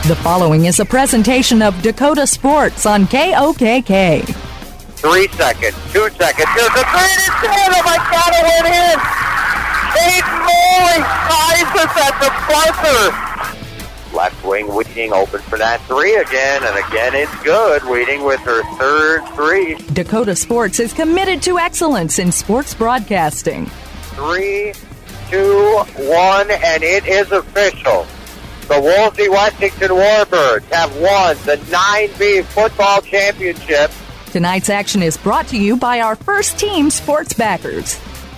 The following is a presentation of Dakota Sports on KOKK. 3 seconds, 2 seconds. There's a three, and it's in. Oh my God, it went in. Peyton Moley ties us at the buzzer. Left wing Wheating open for that three again, and again it's good. Wheating with her third three. Dakota Sports is committed to excellence in sports broadcasting. 3, 2, 1, and it is official. The Wolsey-Washington Warbirds have won the 9B football championship. Tonight's action is brought to you by our First Team sports backers.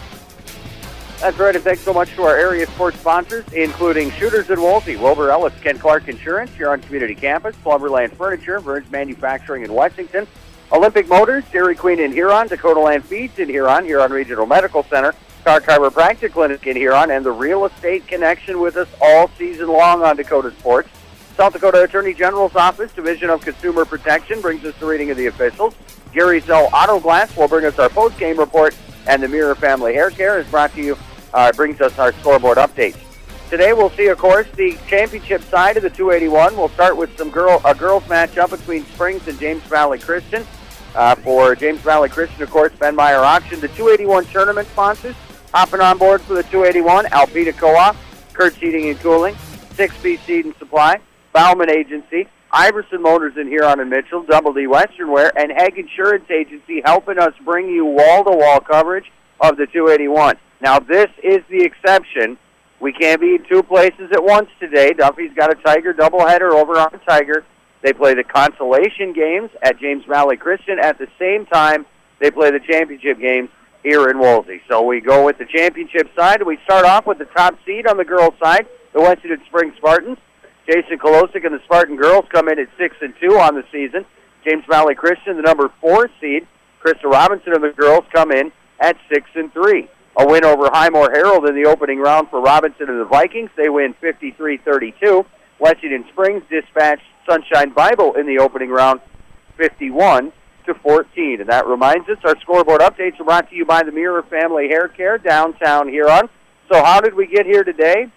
That's right, and thanks so much to our area sports sponsors, including Shooters in Wolsey, Wilbur Ellis, Ken Clark Insurance, Huron Community Campus, Plumberland Furniture, Burns Manufacturing in Washington, Olympic Motors, Dairy Queen in Huron, Dakota Land Feeds in Huron, Huron Regional Medical Center, Car Chiropractic Clinic in Huron, and the Real Estate Connection with us all season long on Dakota Sports. South Dakota Attorney General's Office, Division of Consumer Protection, brings us the reading of the officials. Gary Zell Auto Glass will bring us our post-game report, and the Mirror Family Hair Care is brought to you, brings us our scoreboard updates. Today we'll see, of course, the championship side of the 281. We'll start with a girls matchup between Springs and James Valley Christian. For James Valley Christian, of course, Ben Meyer Auction. The 281 tournament sponsors hopping on board for the 281, Alpeta Co-op, Kurtz Heating and Cooling, 6B Seed and Supply, Bauman Agency, Iverson Motors in Huron and Mitchell, Double D Western Wear, and Hegg Insurance Agency helping us bring you wall-to-wall coverage of the 281. Now, this is the exception. We can't be in two places at once today. Duffy's got a Tiger doubleheader over on Tiger. They play the consolation games at James Valley Christian. At the same time, they play the championship games here in Wolsey. So we go with the championship side. We start off with the top seed on the girls' side, the Western Springs Spartans. Jason Kolosik and the Spartan girls come in at 6-2 on the season. James Valley Christian, the number 4 seed, Krista Robinson and the girls come in at 6-3. A win over Highmore Herald in the opening round for Robinson and the Vikings. They win 53-32. Washington Springs dispatched Sunshine Bible in the opening round 51-14. And that reminds us, our scoreboard updates are brought to you by the Mirror Family Hair Care, downtown Huron. So how did we get here today?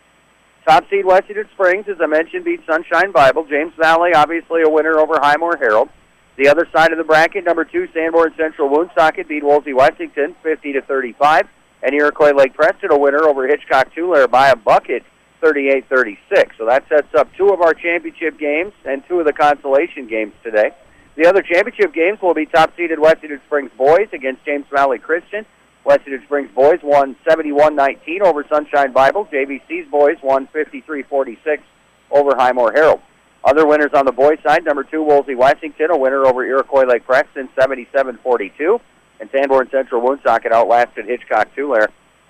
Top seed Washington Springs, as I mentioned, beat Sunshine Bible. James Valley, obviously a winner over Highmore Herald. The other side of the bracket, number 2, Sanborn Central Woonsocket beat Wolsey-Washington 50-35. And Iroquois Lake Preston, a winner over Hitchcock-Tulare by a bucket, 38-36. So that sets up 2 of our championship games and 2 of the consolation games today. The other championship games will be top-seeded Washington Springs boys against James Valley Christian. Washington Springs boys won 71-19 over Sunshine Bible. JVC's boys won 53-46 over Highmore Herald. Other winners on the boys' side, number 2, Wolsey-Washington, a winner over Iroquois Lake Preston, 77-42. And Sanborn Central Woonsocket outlasted Hitchcock-Tulare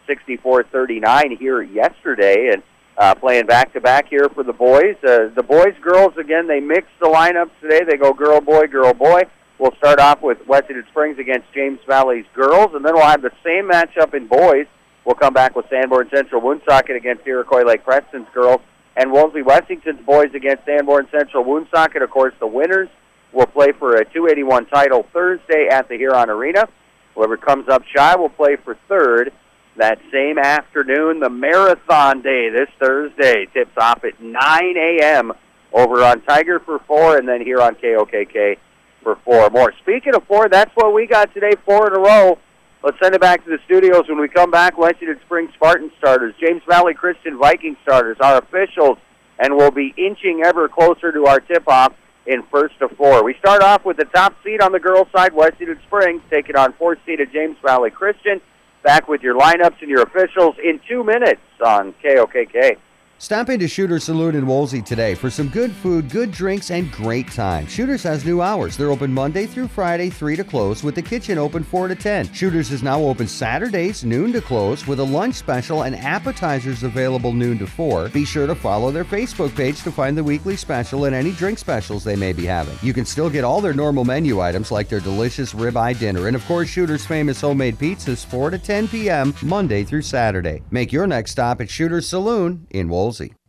64-39 here yesterday. And playing back-to-back here for the boys. The boys, girls, again, they mix the lineups today. They go girl, boy, girl, boy. We'll start off with Washington Springs against James Valley's girls, and then we'll have the same matchup in boys. We'll come back with Sanborn Central Woonsocket against Iroquois Lake Preston's girls, and Wolsey-Washington's boys against Sanborn Central Woonsocket. Of course, the winners will play for a 281 title Thursday at the Huron Arena. Whoever comes up shy will play for third that same afternoon. The Marathon Day this Thursday tips off at 9 a.m. over on Tiger for 4, and then here on KOKK for 4 more. Speaking of 4, that's what we got today, 4 in a row. Let's send it back to the studios. When we come back, Washington Springs Spartan starters, James Valley Christian Viking starters, our officials, and we'll be inching ever closer to our tip-off in first of 4. We start off with the top seed on the girls' side, Washington Springs, taking on 4th seeded James Valley Christian. Back with your lineups and your officials in 2 minutes on KOKK. Stop into Shooter's Saloon in Wolsey today for some good food, good drinks, and great time. Shooter's has new hours. They're open Monday through Friday, 3 to close, with the kitchen open 4 to 10. Shooter's is now open Saturdays, noon to close, with a lunch special and appetizers available noon to 4. Be sure to follow their Facebook page to find the weekly special and any drink specials they may be having. You can still get all their normal menu items like their delicious ribeye dinner, and of course Shooter's famous homemade pizzas 4 to 10 p.m. Monday through Saturday. Make your next stop at Shooter's Saloon in Wolsey.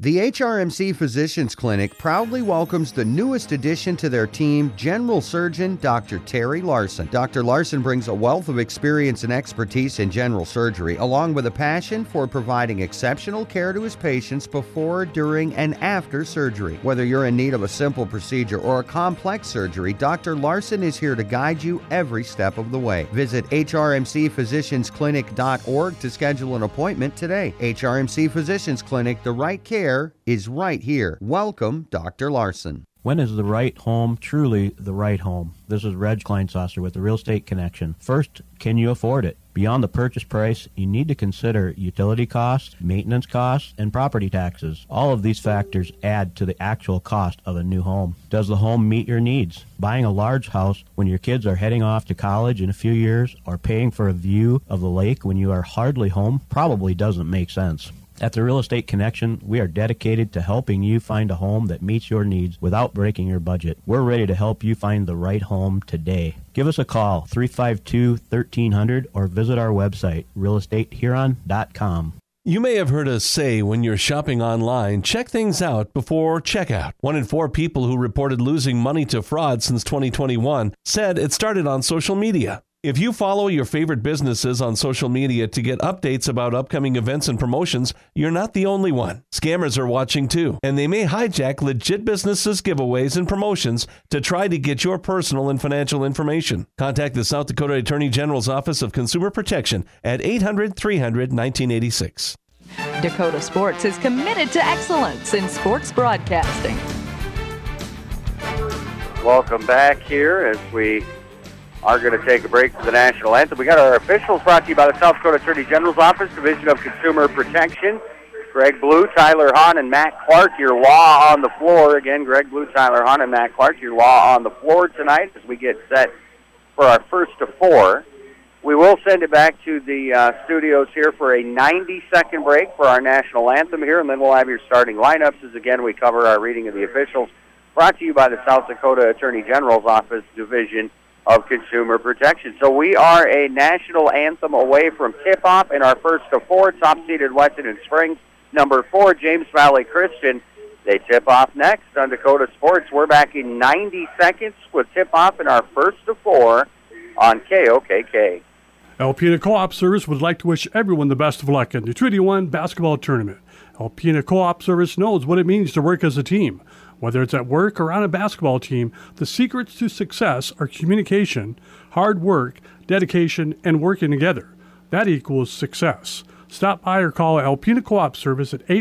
The HRMC Physicians Clinic proudly welcomes the newest addition to their team, General Surgeon Dr. Terry Larson. Dr. Larson brings a wealth of experience and expertise in general surgery, along with a passion for providing exceptional care to his patients before, during, and after surgery. Whether you're in need of a simple procedure or a complex surgery, Dr. Larson is here to guide you every step of the way. Visit hrmcphysiciansclinic.org to schedule an appointment today. HRMC Physicians Clinic, the right care is right here. Welcome, Dr. Larson. When is the right home truly the right home? This is Reg Kleinsasser with the Real Estate Connection. First, can you afford it? Beyond the purchase price, you need to consider utility costs, maintenance costs, and property taxes. All of these factors add to the actual cost of a new home. Does the home meet your needs? Buying a large house when your kids are heading off to college in a few years, or paying for a view of the lake when you are hardly home, probably doesn't make sense. At the Real Estate Connection, we are dedicated to helping you find a home that meets your needs without breaking your budget. We're ready to help you find the right home today. Give us a call, 352-1300, or visit our website, realestatehuron.com. You may have heard us say when you're shopping online, check things out before checkout. 1 in 4 people who reported losing money to fraud since 2021 said it started on social media. If you follow your favorite businesses on social media to get updates about upcoming events and promotions, you're not the only one. Scammers are watching too, and they may hijack legit businesses' giveaways and promotions to try to get your personal and financial information. Contact the South Dakota Attorney General's Office of Consumer Protection at 800-300-1986. Dakota Sports is committed to excellence in sports broadcasting. Welcome back here as we are going to take a break for the national anthem. We got our officials brought to you by the South Dakota Attorney General's Office, Division of Consumer Protection. Greg Blue, Tyler Hahn, and Matt Clark, your law on the floor. Again, Greg Blue, Tyler Hahn, and Matt Clark, your law on the floor tonight as we get set for our first of 4. We will send it back to the studios here for a 90-second break for our national anthem here, and then we'll have your starting lineups as, again, we cover our reading of the officials, brought to you by the South Dakota Attorney General's Office, Division of Consumer Protection. So we are a national anthem away from tip-off in our first of 4. Top-seeded Wessington Springs, number 4, James Valley Christian. They tip off next on Dakota Sports. We're back in 90 seconds with tip-off in our first of 4 on KOKK. Alpena Co-op Service would like to wish everyone the best of luck in the Treaty 1 basketball tournament. Alpena Co-op Service knows what it means to work as a team. Whether it's at work or on a basketball team, the secrets to success are communication, hard work, dedication, and working together. That equals success. Stop by or call Alpena Co-op Service at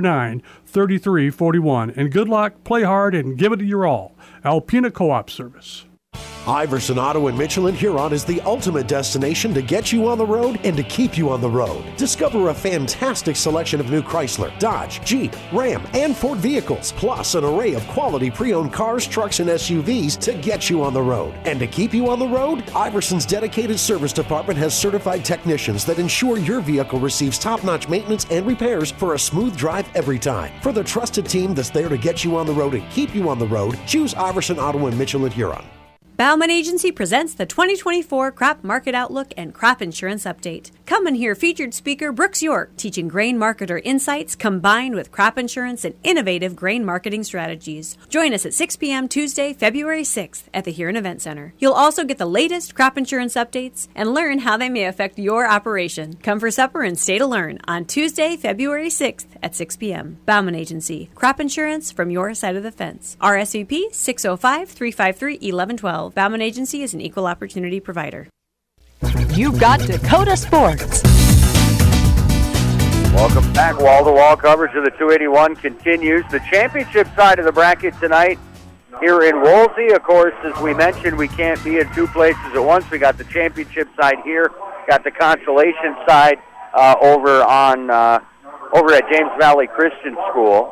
849-3341. And good luck, play hard, and give it your all. Alpena Co-op Service. Iverson Auto in Michelin Huron is the ultimate destination to get you on the road and to keep you on the road. Discover a fantastic selection of new Chrysler, Dodge, Jeep, Ram, and Ford vehicles, plus an array of quality pre-owned cars, trucks, and SUVs to get you on the road. And to keep you on the road, Iverson's dedicated service department has certified technicians that ensure your vehicle receives top-notch maintenance and repairs for a smooth drive every time. For the trusted team that's there to get you on the road and keep you on the road, choose Iverson Auto in Michelin Huron. Bauman Agency presents the 2024 Crop Market Outlook and Crop Insurance Update. Come and hear featured speaker Brooks York teaching grain marketer insights combined with crop insurance and innovative grain marketing strategies. Join us at 6 p.m. Tuesday, February 6th at the Huron Event Center. You'll also get the latest crop insurance updates and learn how they may affect your operation. Come for supper and stay to learn on Tuesday, February 6th at 6 p.m. Bauman Agency, crop insurance from your side of the fence. RSVP 605-353-1112. Bauman Agency is an equal opportunity provider. You've got Dakota Sports. Welcome back. Wall-to-wall coverage of the 281 continues. The championship side of the bracket tonight here in Woolsey. Of course, as we mentioned, we can't be in 2 places at once. We got the championship side here, got the consolation side over at James Valley Christian School.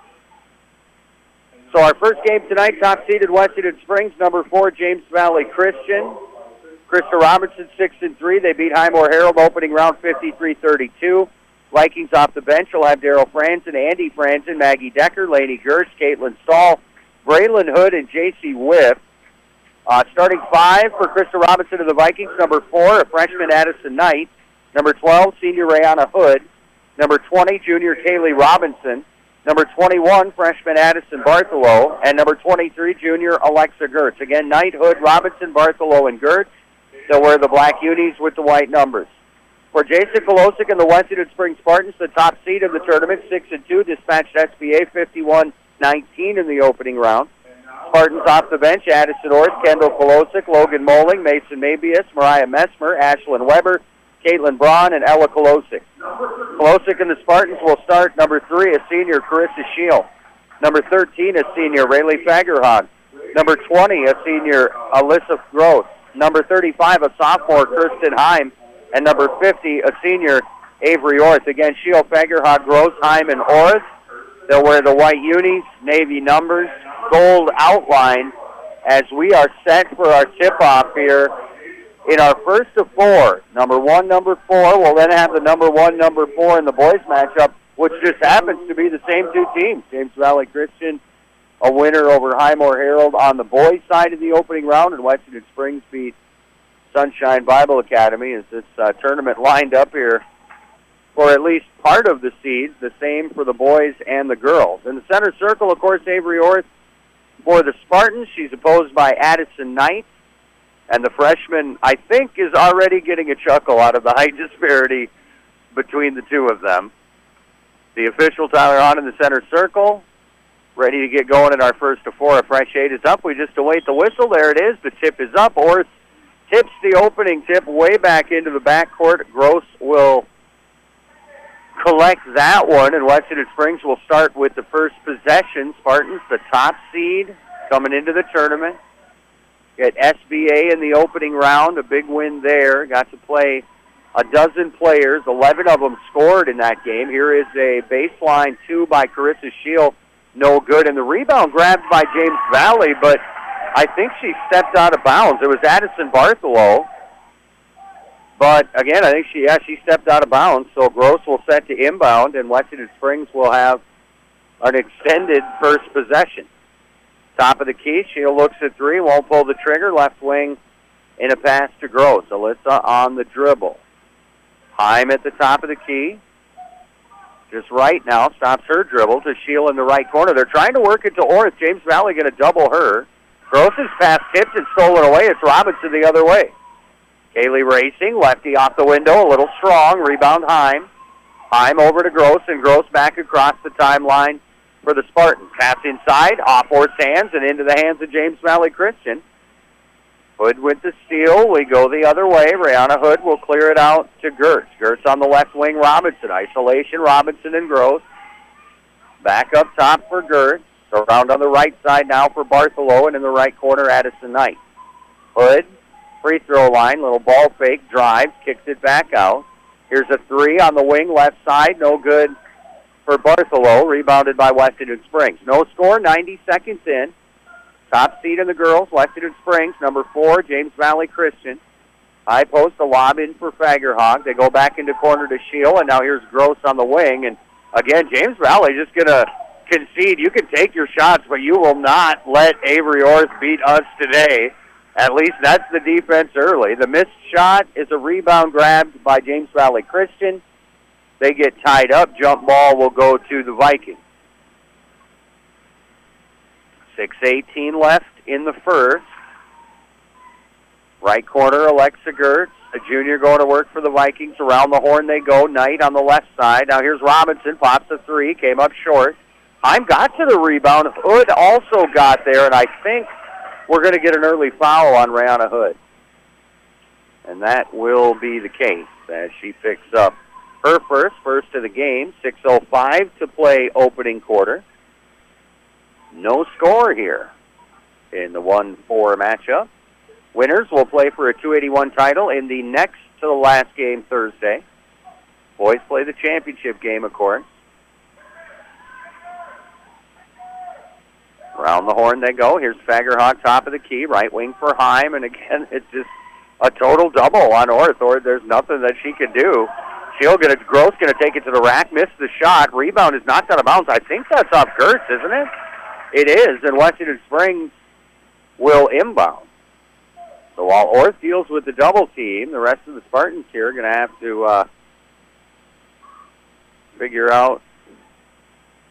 So our first game tonight, top-seeded Wessington Springs, number 4, James Valley Christian. Krista Robinson, 6-3. They beat Highmore Herald opening round 53-32. Vikings off the bench will have Daryl Franzen, Andy Franzen, Maggie Decker, Lainey Gersh, Caitlin Stahl, Braylon Hood, and J.C. Whiff. Starting 5 for Krista Robinson of the Vikings, number 4, a freshman Addison Knight. Number 12, senior Rayana Hood. Number 20, junior Kaylee Robinson. number 21, freshman Addison Bartholow, and number 23, junior Alexa Gertz. Again, Knight, Hood, Robinson, Bartholow, and Gertz. They'll wear the black unis with the white numbers. For Jason Kolosik and the Western Springs Spartans, the top seed of the tournament, 6-2, dispatched SBA 51-19 in the opening round. Spartans off the bench, Addison Orth, Kendall Kolosik, Logan Moling, Mason Mabius, Mariah Messmer, Ashlyn Weber, Caitlin Braun, and Ella Kolosik. Kolosik and the Spartans will start number 3, a senior, Carissa Scheel. Number 13, a senior, Rayleigh Fagerhog. Number 20, a senior, Alyssa Gross. Number 35, a sophomore, Kirsten Heim. And number 50, a senior, Avery Orth. Again, Scheel, Fagerhog, Gross, Heim, and Orth. They'll wear the white unis, navy numbers, gold outline, as we are set for our tip-off here in our first of 4. Number 1, number 4. We'll then have the number 1, number 4 in the boys matchup, which just happens to be the same two teams. James Valley Christian, a winner over Highmore Herald on the boys' side of the opening round, and Western Springs beat Sunshine Bible Academy as this tournament lined up here for at least part of the seeds, the same for the boys and the girls. In the center circle, of course, Avery Orth for the Spartans. She's opposed by Addison Knight. And the freshman, I think, is already getting a chuckle out of the height disparity between the two of them. The official, Tyler Hahn, in the center circle, ready to get going in our first of 4. A fresh 8 is up. We just await the whistle. There it is. The tip is up. Orth tips the opening tip way back into the backcourt. Gross will collect that one, and Western Springs will start with the first possession. Spartans, the top seed, coming into the tournament. Get SBA in the opening round, a big win there. Got to play a dozen players. 11 of them scored in that game. Here is a baseline 2 by Carissa Scheel. No good. And the rebound grabbed by James Valley, but I think she stepped out of bounds. It was Addison Bartholow. But, again, I think she stepped out of bounds. So Gross will set to inbound, and Western Springs will have an extended first possession. Top of the key, Scheel looks at 3, won't pull the trigger. Left wing in a pass to Gross. Alyssa on the dribble. Heim at the top of the key. Just right now, stops her dribble to Scheel in the right corner. They're trying to work it to Orth. James Valley going to double her. Gross's pass tipped and stolen away. It's Robinson the other way. Kaylee racing, lefty off the window, a little strong. Rebound Heim. Heim over to Gross, and Gross back across the timeline for the Spartans. Pass inside, off Orth's hands, and into the hands of James Valley Christian. Hood with the steal. We go the other way. Brianna Hood will clear it out to Gertz. Gertz on the left wing, Robinson. Isolation, Robinson and Gross. Back up top for Gertz. Around on the right side now for Bartholow, and in the right corner, Addison Knight. Hood, free throw line, little ball fake, drives, kicks it back out. Here's a 3 on the wing, left side, no good for Bartholow, rebounded by Western Springs. No score, 90 seconds in. Top seed in the girls, Western Springs, number 4, James Valley Christian. High post, a lob in for Fagerhog. They go back into corner to Scheel, and now here's Gross on the wing. And again, James Valley just going to concede. You can take your shots, but you will not let Avery Orth beat us today. At least that's the defense early. The missed shot is a rebound grabbed by James Valley Christian. They get tied up. Jump ball will go to the Vikings. 6:18 left in the first. Right corner, Alexa Gertz, a junior going to work for the Vikings. Around the horn they go. Knight on the left side. Now here's Robinson. Pops a 3. Came up short. Heim got to the rebound. Hood also got there, and I think we're going to get an early foul on Brianna Hood. And that will be the case as she picks up her first of the game. 6:05 to play opening quarter. No score here in the 1-4 matchup. Winners will play for a 281 title in the next to the last game Thursday. Boys play the championship game, of course. Around the horn they go. Here's Fagerhog, top of the key, right wing for Heim, and again, it's just a total double on Orth. There's nothing that she can do. Gross going to take it to the rack, miss the shot. Rebound is knocked out of bounds. I think that's off Gertz, isn't it? It is, and Western Springs will inbound. So while Orth deals with the double team, the rest of the Spartans here are going to have to figure out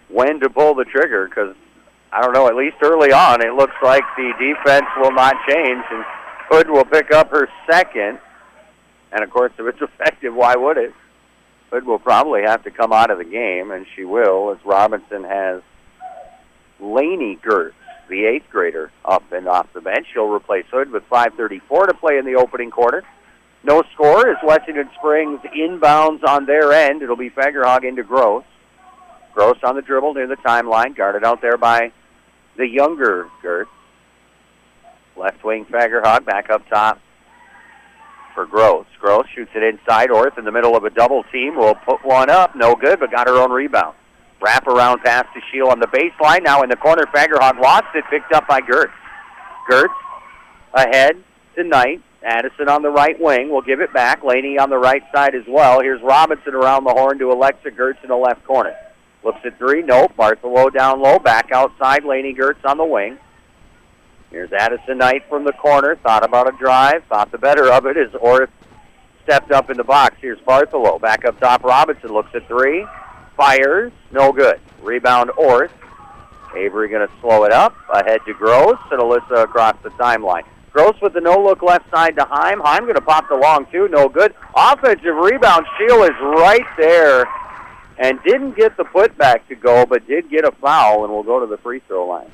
when to pull the trigger because, I don't know, at least early on, it looks like the defense will not change, and Hood will pick up her second. And, of course, if it's effective, why would it? Hood will probably have to come out of the game, and she will, as Robinson has Lainey Gertz, the 8th grader, up and off the bench. She'll replace Hood with 5:34 to play in the opening quarter. No score as Wessington Springs inbounds on their end. It'll be Fagerhog into Gross. Gross on the dribble near the timeline, guarded out there by the younger Gertz. Left wing Fagerhog back up top for Gross. Gross shoots it inside. Orth in the middle of a double team will put one up. No good, but got her own rebound. Wrap around pass to Shield on the baseline. Now in the corner, Fagerhog lost it. Picked up by Gertz. Gertz ahead to Knight. Addison on the right wing will give it back. Laney on the right side as well. Here's Robinson around the horn to Alexa Gertz in the left corner. Looks at three. Nope. Bartholow down low. Back outside. Laney Gertz on the wing. Here's Addison Knight from the corner. Thought about a drive. Thought the better of it as Orth stepped up in the box. Here's Bartholow. Back up top. Robinson looks at three. Fires. No good. Rebound Orth. Avery going to slow it up. Ahead to Gross and Alyssa across the timeline. Gross with the no-look left side to Heim. Heim going to pop the long two. No good. Offensive rebound. Shield is right there and didn't get the putback to go, but did get a foul, and will go to the free throw line.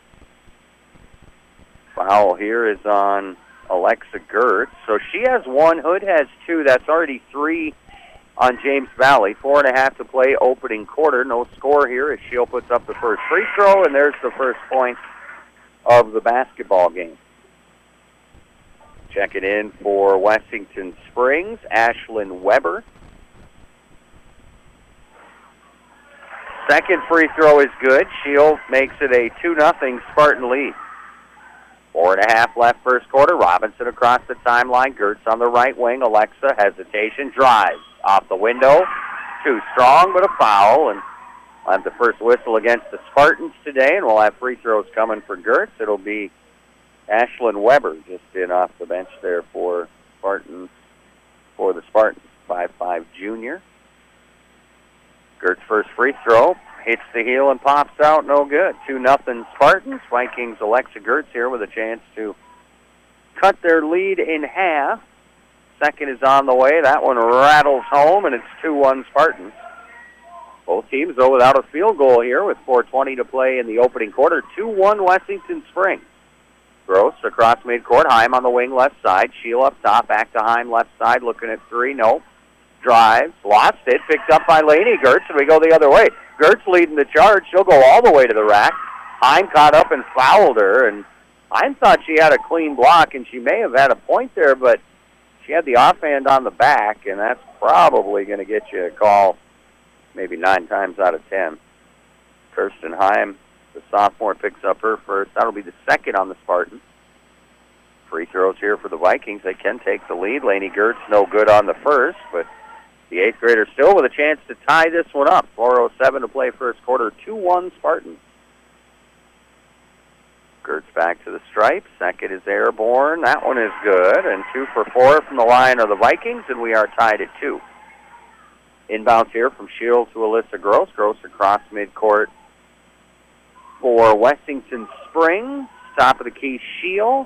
Foul here is on Alexa Gertz. So she has one. Hood has two. That's already three on James Valley. 4.5 to play opening quarter. No score here as Shield puts up the first free throw, and there's the first point of the basketball game. Checking in for Wessington Springs, Ashlyn Weber. Second free throw is good. Shield makes it a 2-0 Spartan lead. 4.5 left first quarter. Robinson across the timeline. Gertz on the right wing. Alexa, hesitation, drives. Off the window. Too strong, but a foul. And we'll have the first whistle against the Spartans today, and we'll have free throws coming for Gertz. It'll be Ashlyn Weber just in off the bench there for the Spartans. 5'5" junior. Gertz first free throw. Hits the heel and pops out. No good. 2-0 Spartans. Vikings Alexa Gertz here with a chance to cut their lead in half. Second is on the way. That one rattles home, and it's 2-1 Spartans. Both teams, though, without a field goal here with 4:20 to play in the opening quarter. 2-1 Wessington Springs. Gross across midcourt. Heim on the wing left side. Shield up top. Back to Heim left side. Looking at three. Nope. Drives. Lost it. Picked up by Laney Gertz, and we go the other way. Gertz leading the charge. She'll go all the way to the rack. Heim caught up and fouled her, and Heim thought she had a clean block, and she may have had a point there, but she had the offhand on the back, and that's probably going to get you a call maybe 9 times out of 10. Kirsten Heim, the sophomore, picks up her first. That'll be the second on the Spartans. Free throws here for the Vikings. They can take the lead. Laney Gertz no good on the first, but the 8th grader still with a chance to tie this one up. 4:07 to play first quarter. 2-1 Spartans. Gertz back to the stripe. Second is airborne. That one is good. And 2 for 4 from the line of the Vikings, and we are tied at 2. Inbounds here from Shield to Alyssa Gross. Gross across midcourt for Wessington Springs. Top of the key, Shield.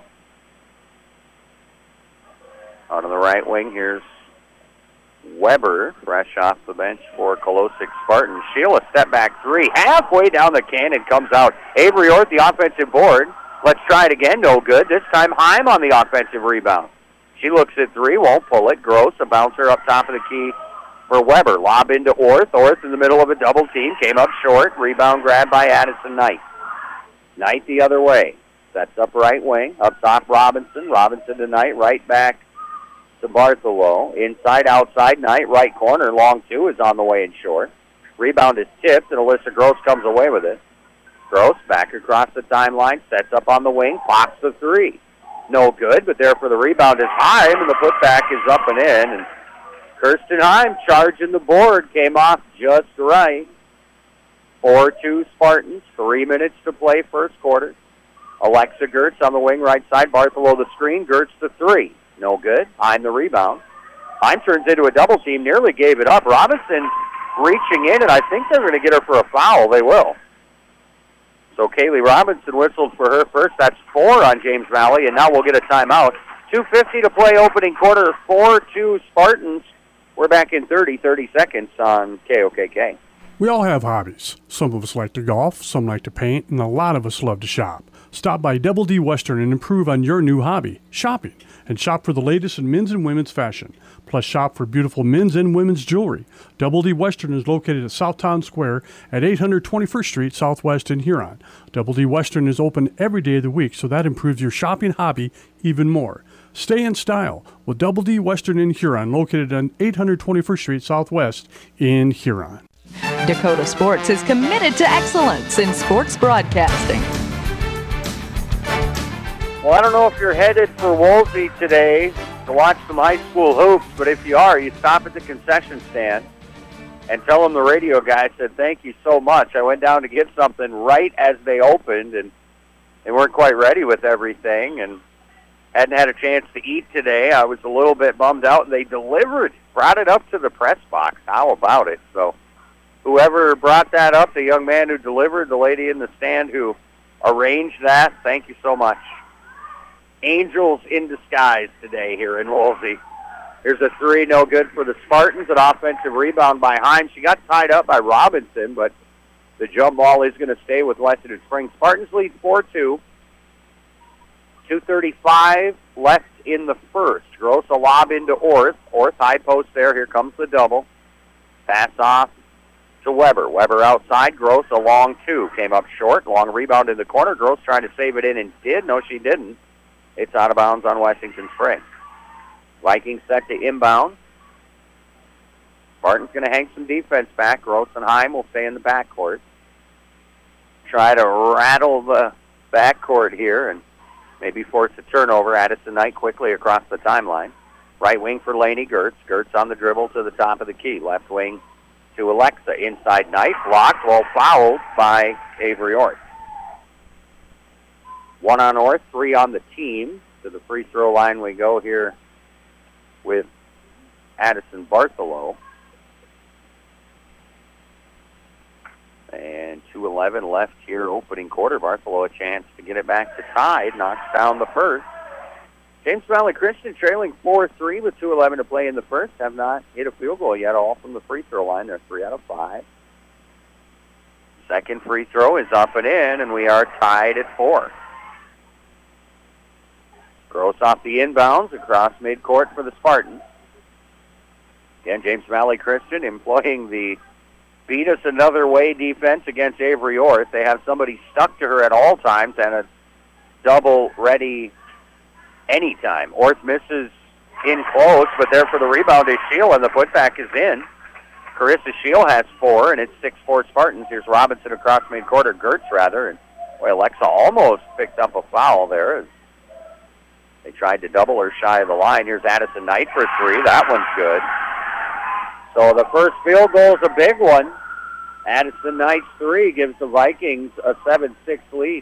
Out on the right wing, here's Weber, fresh off the bench for Kolosik Spartan. Shield, a step-back three. Halfway down the cannon comes out. Avery Orth, the offensive board. Let's try it again. No good. This time Heim on the offensive rebound. She looks at three, won't pull it. Gross, a bouncer up top of the key for Weber. Lob into Orth. Orth in the middle of a double team. Came up short. Rebound grab by Addison Knight. Knight the other way. Sets up right wing. Up top Robinson. Robinson to Knight. Right back to Bartholow. Inside, outside, Knight, right corner. Long two is on the way and short. Rebound is tipped, and Alyssa Gross comes away with it. Gross back across the timeline, sets up on the wing, pops the three. No good, but there for the rebound is Heim, and the putback is up and in. And Kirsten Heim charging the board, came off just right. 4-2 Spartans, 3 minutes to play first quarter. Alexa Gertz on the wing right side, Bartholow the screen, Gertz the three. No good. Heim the rebound. Heim turns into a double team, nearly gave it up. Robinson reaching in, and I think they're going to get her for a foul. They will. So Kaylee Robinson whistled for her first. That's 4 on James Valley, and now we'll get a timeout. 2:50 to play opening quarter, 4-2 Spartans. We're back in 30 seconds on KOKK. We all have hobbies. Some of us like to golf, some like to paint, and a lot of us love to shop. Stop by Double D Western and improve on your new hobby, shopping, and shop for the latest in men's and women's fashion. Plus, shop for beautiful men's and women's jewelry. Double D Western is located at Southtown Square at 800 21st Street Southwest in Huron. Double D Western is open every day of the week, so that improves your shopping hobby even more. Stay in style with Double D Western in Huron, located on 800 21st Street Southwest in Huron. Dakota Sports is committed to excellence in sports broadcasting. Well, I don't know if you're headed for Woolsey today to watch some high school hoops, but if you are, you stop at the concession stand and tell them the radio guy said, thank you so much. I went down to get something right as they opened, and they weren't quite ready with everything and hadn't had a chance to eat today. I was a little bit bummed out, and they brought it up to the press box. How about it? So whoever brought that up, the young man who delivered, the lady in the stand who arranged that, thank you so much. Angels in disguise today here in Woolsey. Here's a 3, no good for the Spartans. An offensive rebound by Heim. She got tied up by Robinson, but the jump ball is going to stay with Western Springs. Spartans lead 4-2. 2:35 left in the first. Gross a lob into Orth. Orth high post there. Here comes the double. Pass off to Weber. Weber outside. Gross a long 2. Came up short. Long rebound in the corner. Gross trying to save it in and did. No, she didn't. It's out of bounds on Washington Springs. Vikings set to inbound. Spartans going to hang some defense back. Gross and Heim will stay in the backcourt. Try to rattle the backcourt here and maybe force a turnover. Addison Knight quickly across the timeline. Right wing for Lainey Gertz. Gertz on the dribble to the top of the key. Left wing to Alexa. Inside Knight. Blocked, well fouled by Avery Orth. 1 on Orth, 3 on the team. To the free throw line we go here with Addison Bartholow. And 2:11 left here, opening quarter. Bartholow a chance to get it back to tied. Knocks down the first. James Valley Christian trailing 4-3 with 2:11 to play in the first. Have not hit a field goal yet, all from the free throw line. They're 3 out of 5. Second free throw is up and in, and we are tied at 4. Gross off the inbounds across midcourt for the Spartans. Again, James Valley Christian employing the beat us another way defense against Avery Orth. They have somebody stuck to her at all times and a double ready anytime. Orth misses in close, but there for the rebound is Shield, and the putback is in. Carissa Shield has 4, and it's 6-4 Spartans. Here's Robinson across midcourt, or Gertz rather, and boy, Alexa almost picked up a foul there. They tried to double her shy of the line. Here's Addison Knight for 3. That one's good. So the first field goal is a big one. Addison Knight's 3 gives the Vikings a 7-6 lead.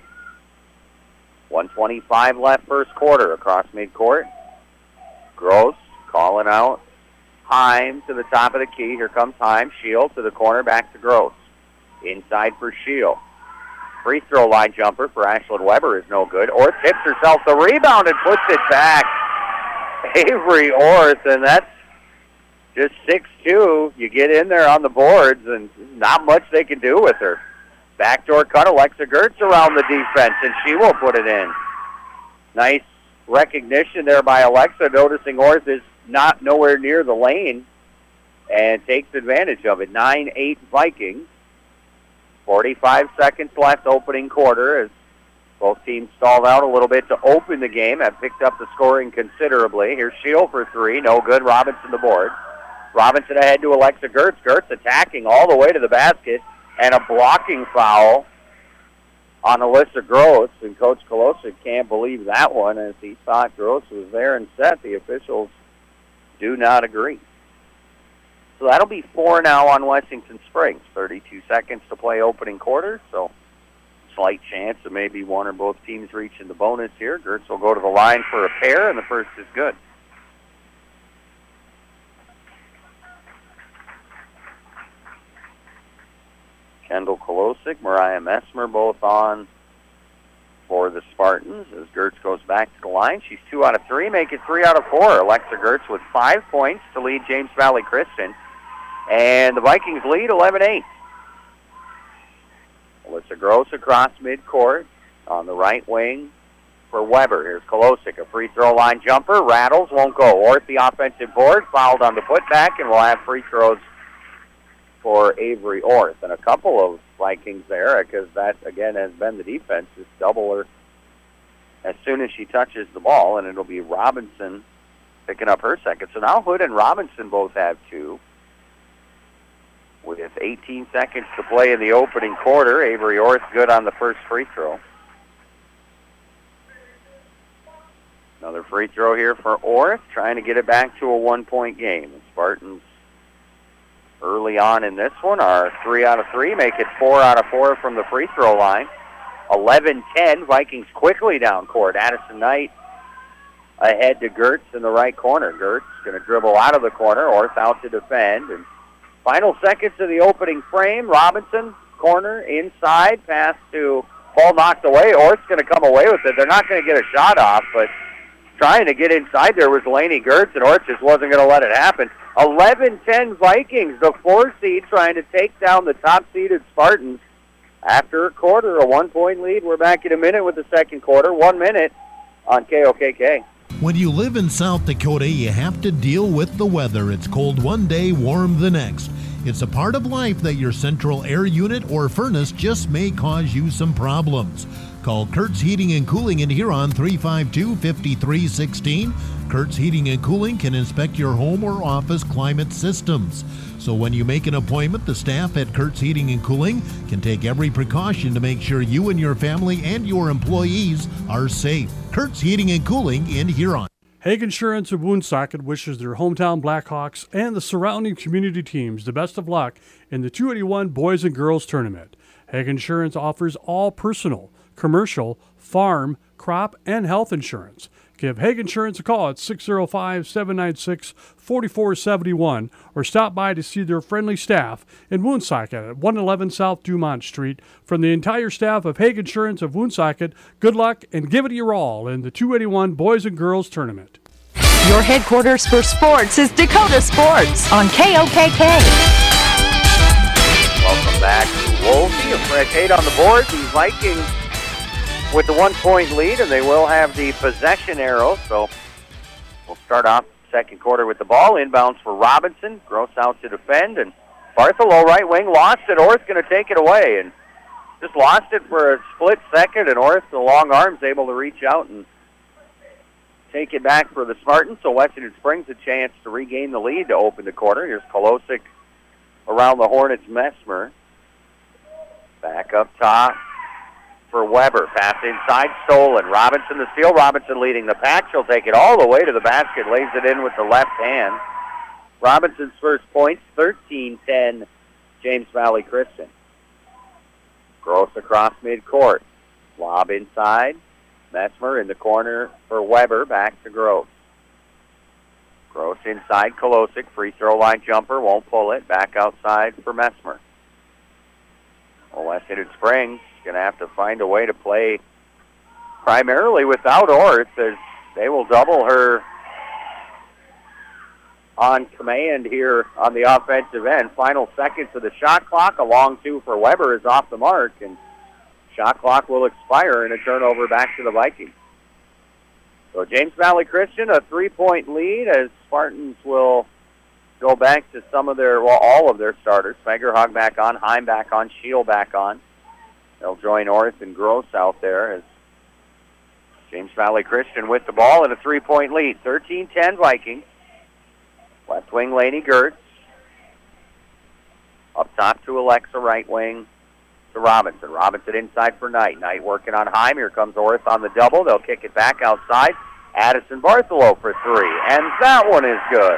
1:25 left first quarter across midcourt. Gross calling out Heim to the top of the key. Here comes Heim. Shield to the corner, back to Gross. Inside for Shield. Free throw line jumper for Ashlyn Weber is no good. Orth tips herself the rebound and puts it back. Avery Orth, and that's just 6'2". You get in there on the boards, and not much they can do with her. Backdoor cut, Alexa Gertz around the defense, and she will put it in. Nice recognition there by Alexa, noticing Orth is not nowhere near the lane, and takes advantage of it. 9-8 Vikings. 45 seconds left, opening quarter, as both teams stalled out a little bit to open the game, have picked up the scoring considerably. Here's Shield for 3, no good. Robinson the board. Robinson ahead to Alexa Gertz. Gertz attacking all the way to the basket, and a blocking foul on Alyssa Gross, and Coach Kolosik can't believe that one, as he thought Gross was there and set. The officials do not agree. So that'll be 4 now on Washington Springs. 32 seconds to play opening quarter, so slight chance of maybe one or both teams reaching the bonus here. Gertz will go to the line for a pair, and the first is good. Kendall Kolosik, Mariah Messmer both on for the Spartans as Gertz goes back to the line. She's 2 out of 3, make it 3 out of 4. Alexa Gertz with 5 points to lead James Valley Christian. And the Vikings lead 11-8. Alyssa Gross across midcourt on the right wing for Weber. Here's Kolosik, a free throw line jumper, rattles, won't go. Orth, the offensive board, fouled on the putback, and we'll have free throws for Avery Orth. And a couple of Vikings there, because that, again, has been the defense, just double her as soon as she touches the ball, and it'll be Robinson picking up her second. So now Hood and Robinson both have 2. With 18 seconds to play in the opening quarter, Avery Orth good on the first free throw. Another free throw here for Orth, trying to get it back to a 1-point game. The Spartans early on in this one are 3 out of 3, make it 4 out of 4 from the free throw line. 11-10, Vikings quickly down court. Addison Knight ahead to Gertz in the right corner. Gertz going to dribble out of the corner. Orth out to defend. And final seconds of the opening frame. Robinson, corner, inside, pass to ball knocked away. Orth's going to come away with it. They're not going to get a shot off, but trying to get inside there was Lainey Gertz, and Orth just wasn't going to let it happen. 11-10 Vikings, the 4 seed, trying to take down the top-seeded Spartans. After a quarter, a 1-point lead. We're back in a minute with the second quarter. 1 minute on KOKK. When you live in South Dakota, you have to deal with the weather. It's cold one day, warm the next. It's a part of life that your central air unit or furnace just may cause you some problems. Call Kurtz Heating and Cooling in Huron 352-5316. Kurtz Heating and Cooling can inspect your home or office climate systems. So when you make an appointment, the staff at Kurtz Heating and Cooling can take every precaution to make sure you and your family and your employees are safe. Kurtz Heating and Cooling in Huron. Hague Insurance of Woonsocket wishes their hometown Blackhawks and the surrounding community teams the best of luck in the 281 Boys and Girls Tournament. Hague Insurance offers all personal, commercial, farm, crop, and health insurance. Give Hague Insurance a call at 605-796-4471 or stop by to see their friendly staff in Woonsocket at 111 South Dumont Street. From the entire staff of Hague Insurance of Woonsocket, good luck and give it your all in the 281 Boys and Girls Tournament. Your headquarters for sports is Dakota Sports on KOKK. Welcome back to Wolsey. A fresh 8 on the board. The Vikings with the 1-point lead, and they will have the possession arrow. So we'll start off second quarter with the ball. Inbounds for Robinson. Gross out to defend, and Bartholow, right wing, lost it. Orth going to take it away, and just lost it for a split second, and Orth, the long arms, able to reach out and take it back for the Spartans. So Washington Springs a chance to regain the lead to open the quarter. Here's Kolosik around the Hornets. Messmer back up top for Weber. Pass inside, stolen. Robinson the steal. Robinson leading the pack. She'll take it all the way to the basket. Lays it in with the left hand. Robinson's first points, 13-10, James Valley Christian. Gross across midcourt. Lob inside. Messmer in the corner for Weber. Back to Gross. Gross inside. Kolosik. Free throw line jumper. Won't pull it. Back outside for Messmer. West-Hidden Springs going to have to find a way to play primarily without Orth, as they will double her on command here on the offensive end. Final seconds of the shot clock. A long 2 for Weber is off the mark, and shot clock will expire and a turnover back to the Vikings. So James Valley Christian, a 3-point lead, as Spartans will go back to some of their, well, all of their starters. Fagerhog back on, Heim back on, Shield back on. They'll join Orth and Gross out there as James Valley Christian with the ball and a 3-point lead. 13-10 Vikings. Left wing Lainey Gertz. Up top to Alexa, right wing to Robinson. Robinson inside for Knight. Knight working on Heim. Here comes Orth on the double. They'll kick it back outside. Addison Bartholow for 3. And that one is good.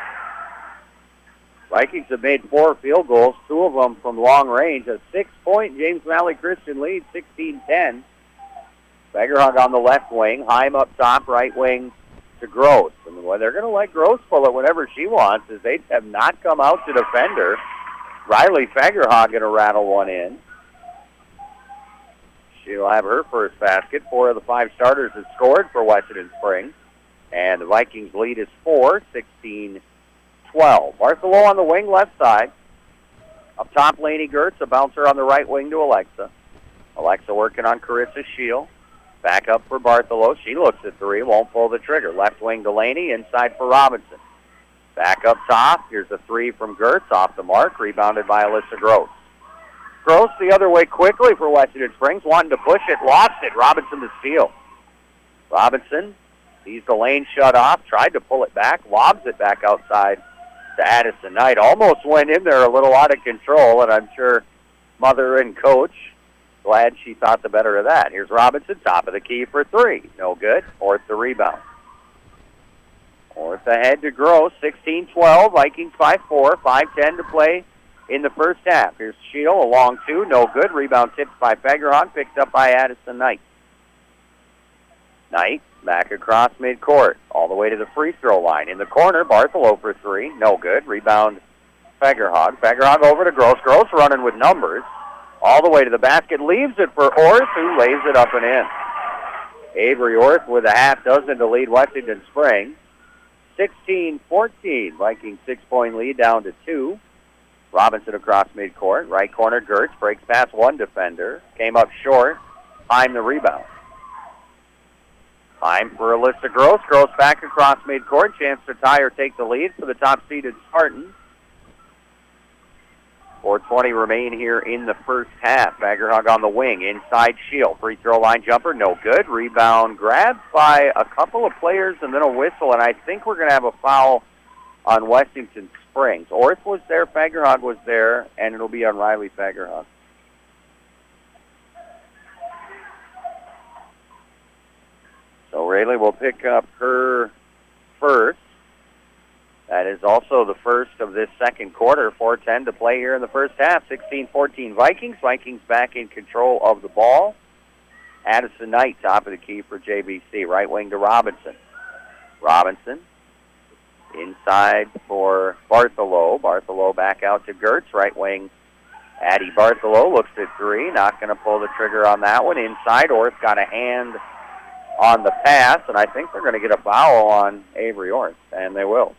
Vikings have made 4 field goals, 2 of them from long range. A 6-point James Valley Christian lead, 16-10. Fagerhog on the left wing. Heim up top, right wing to Gross. And well, they're going to let Gross pull it whenever she wants, as they have not come out to defend her. Riley Fagerhog going to rattle one in. She'll have her first basket. 4 of the 5 starters have scored for Washington Springs. And the Vikings lead is 4, 16-12. Bartholow on the wing, left side. Up top, Lainey Gertz, a bouncer on the right wing to Alexa. Alexa working on Carissa Shield. Back up for Bartholow. She looks at 3, won't pull the trigger. Left wing to Laney, inside for Robinson. Back up top. Here's a 3 from Gertz, off the mark, rebounded by Alyssa Gross. Gross the other way quickly for Washington Springs, wanting to push it, lost it. Robinson to steal. Robinson sees the lane shut off, tried to pull it back, lobs it back outside to Addison Knight. Almost went in there a little out of control, and I'm sure mother and coach glad she thought the better of that. Here's Robinson, top of the key for 3. No good. Orth the rebound. Orth ahead to Gross, 16-12. Vikings 5-4, 5:10 to play in the first half. Here's Shield, a long 2, no good. Rebound tipped by Fagerhog, picked up by Addison Knight. Knight back across midcourt, all the way to the free throw line. In the corner, Bartholow for 3, no good. Rebound Fagerhog. Fagerhog over to Gross. Gross running with numbers. All the way to the basket, leaves it for Orth, who lays it up and in. Avery Orth with a half dozen to lead Washington Springs. 16-14, Vikings 6-point lead down to 2. Robinson across midcourt, right corner, Gertz breaks past one defender, came up short, Heim the rebound. Heim for Alyssa Gross. Gross back across midcourt, chance to tie or take the lead for the top-seeded Spartans. 4:20 remain here in the first half. Fagerhog on the wing, inside Shield. Free throw line jumper, no good. Rebound grabbed by a couple of players and then a whistle, and I think we're going to have a foul on Washington Springs. Orth was there, Fagerhog was there, and it'll be on Riley Fagerhog. So Rayleigh will pick up her first. That is also the first of this second quarter. 4:10 to play here in the first half. 16-14 Vikings. Vikings back in control of the ball. Addison Knight, top of the key for JBC. Right wing to Robinson. Robinson inside for Bartholow. Bartholow back out to Gertz. Right wing, Addie Bartholow looks at 3. Not going to pull the trigger on that one. Inside, Orth got a hand on the pass, and I think they're going to get a foul on Avery Orth, and they will.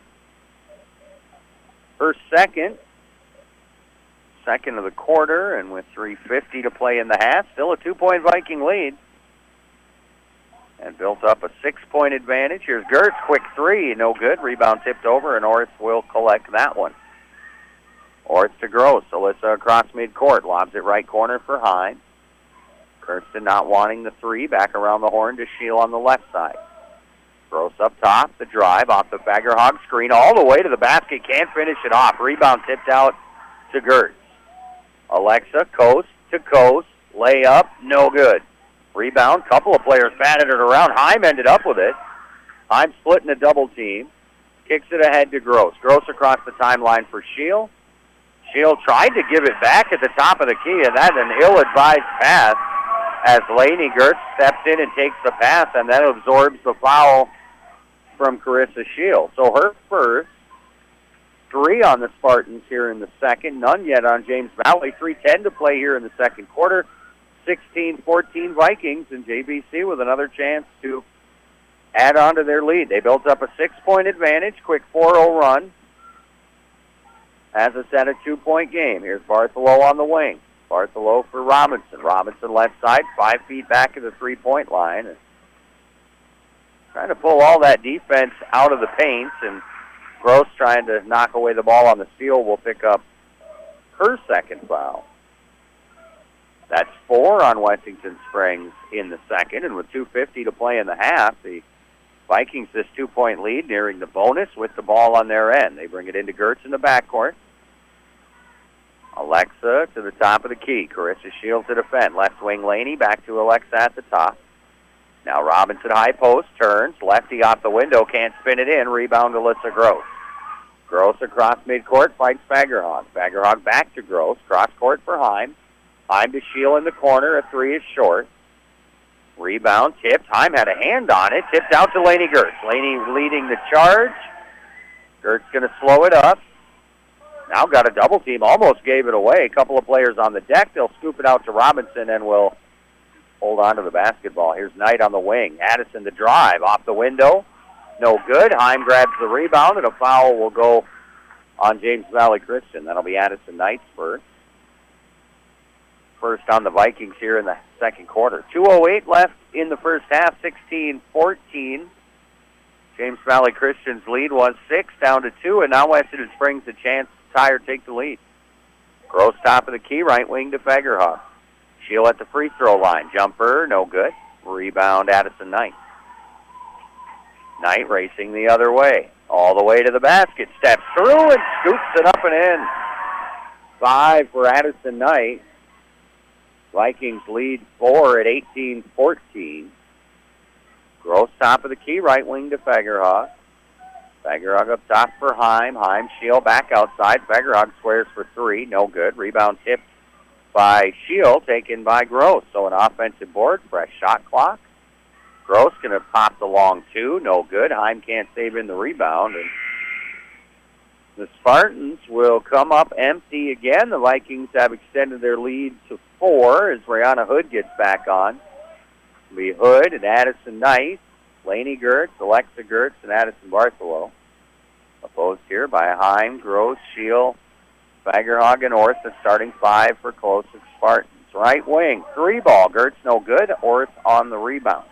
Her second of the quarter, and with 3:50 to play in the half, still a 2-point Viking lead. And built up a 6-point advantage. Here's Gertz, quick 3, no good. Rebound tipped over, and Orth will collect that one. Orth to Gross. Alyssa across midcourt, lobs it right corner for Heim. Kirsten not wanting the 3, back around the horn to Shield on the left side. Gross up top, the drive off the Fagerhog screen all the way to the basket. Can't finish it off. Rebound tipped out to Gertz. Alexa, coast to coast, layup, no good. Rebound, couple of players batted it around. Heim ended up with it. Heim splitting a double team. Kicks it ahead to Gross. Gross across the timeline for Shield. Shield tried to give it back at the top of the key, and that's an ill-advised pass as Lainey Gertz steps in and takes the pass, and then absorbs the foul from Carissa Shield. So her first, 3 on the Spartans here in the second, none yet on James Valley. 3:10 to play here in the second quarter. 16-14 Vikings, and JBC with another chance to add on to their lead. They built up a 6-point advantage, quick 4-0 run. Has us at a 2-point game. Here's Bartholow on the wing. Bartholow for Robinson. Robinson left side, 5 feet back at the 3-point line. And trying to pull all that defense out of the paint, and Gross trying to knock away the ball on the steal will pick up her second foul. That's 4 on Washington Springs in the second, and with 2:50 to play in the half, the Vikings this 2-point lead nearing the bonus with the ball on their end. They bring it into Gertz in the backcourt. Alexa to the top of the key. Carissa Shield to defend. Left wing Laney back to Alexa at the top. Now Robinson high post, turns, lefty off the window, can't spin it in. Rebound Alyssa Gross. Gross across midcourt, fights Fagerhog. Fagerhog back to Gross, cross court for Heim. Heim to Shield in the corner, a 3 is short. Rebound, tipped. Heim had a hand on it, tipped out to Lainey Gertz. Lainey leading the charge. Gertz going to slow it up. Now got a double team, almost gave it away. A couple of players on the deck. They'll scoop it out to Robinson and will hold on to the basketball. Here's Knight on the wing. Addison to drive. Off the window. No good. Heim grabs the rebound, and a foul will go on James Valley Christian. That'll be Addison Knight's first. First on the Vikings here in the second quarter. 2:08 left in the first half, 16-14. James Valley Christian's lead was 6, down to 2, and now Western Springs a chance to tie or take the lead. Gross top of the key, right wing to Fagerhoff. Shield at the free throw line. Jumper, no good. Rebound, Addison Knight. Knight racing the other way. All the way to the basket. Steps through and scoops it up and in. 5 for Addison Knight. Vikings lead 4 at 18-14. Gross top of the key, right wing to Fagerhoff. Fagerhoff up top for Heim. Heim, Shield back outside. Fagerhoff squares for 3, no good. Rebound tipped by Shield, taken by Gross. So an offensive board, fresh shot clock. Gross going to pop the long 2, no good. Heim can't save in the rebound. And the Spartans will come up empty again. The Vikings have extended their lead to 4 as Brianna Hood gets back on. It'll be Hood and Addison Knight, Laney Gertz, Alexa Gertz, and Addison Bartholow. Opposed here by Heim, Gross, Shield, Fagerhog, and Orth, the starting 5 for Colossus Spartans. Right wing, 3-ball. Gertz no good. Orth on the rebound.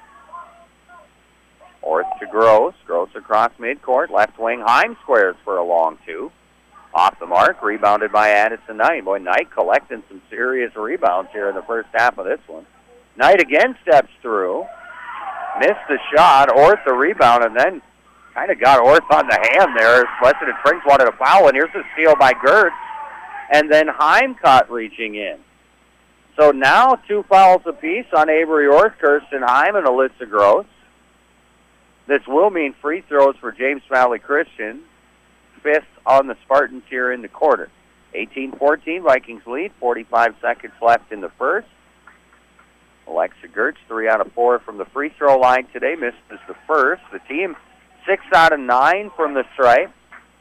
Orth to Gross. Gross across midcourt. Left wing, Heim squares for a long 2. Off the mark, rebounded by Addison Knight. Boy, Knight collecting some serious rebounds here in the first half of this one. Knight again steps through. Missed the shot. Orth the rebound, and then kind of got Orth on the hand there. Western Springs wanted a foul, and here's a steal by Gertz. And then Heim caught reaching in. So now 2 fouls apiece on Avery Orth, Kirsten Heim, and Alyssa Gross. This will mean free throws for James Valley Christian. 5th on the Spartans here in the quarter. 18-14, Vikings lead. 45 seconds left in the first. Alexa Gertz, 3 out of 4 from the free throw line today. Misses the first. The team 6 out of 9 from the stripe.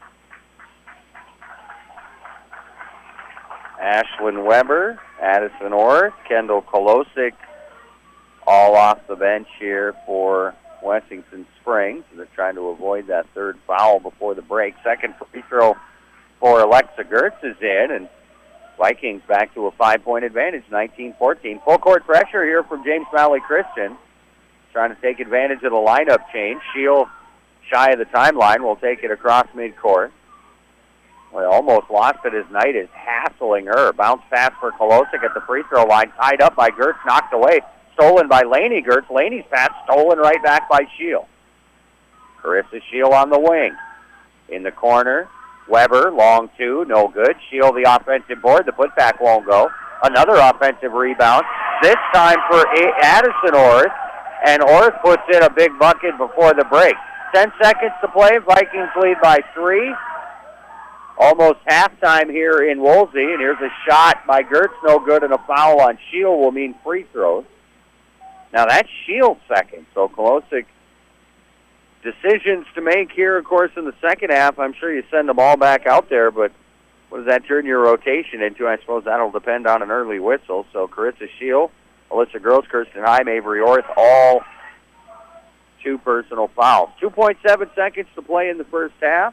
Ashlyn Weber, Addison Orth, Kendall Kolosik, all off the bench here for Wessington Springs. They're trying to avoid that 3rd foul before the break. Second free throw for Alexa Gertz is in, and Vikings back to a 5-point advantage, 19-14. Full court pressure here from James Valley Christian, trying to take advantage of the lineup change. Shield, shy of the timeline, will take it across midcourt. Well, almost lost it as Knight is hassling her. Bounce pass for Kolosik at the free throw line, tied up by Gertz, knocked away. Stolen by Laney Gertz. Laney's pass stolen right back by Shield. Carissa Shield on the wing. In the corner, Weber, long 2, no good. Shield the offensive board. The putback won't go. Another offensive rebound. This time for Addison Orth. And Orth puts in a big bucket before the break. 10 seconds to play. Vikings lead by 3. Almost halftime here in Woolsey. And here's a shot by Gertz, no good, and a foul on Shield will mean free throws. Now that's Shield's second, so Kolosik decisions to make here, of course, in the second half. I'm sure you send them all back out there, but what does that turn your rotation into? I suppose that'll depend on an early whistle. So Carissa Shield, Alyssa Gross, Kirsten Heim, Avery Orth, all 2 personal fouls. 2.7 seconds to play in the first half.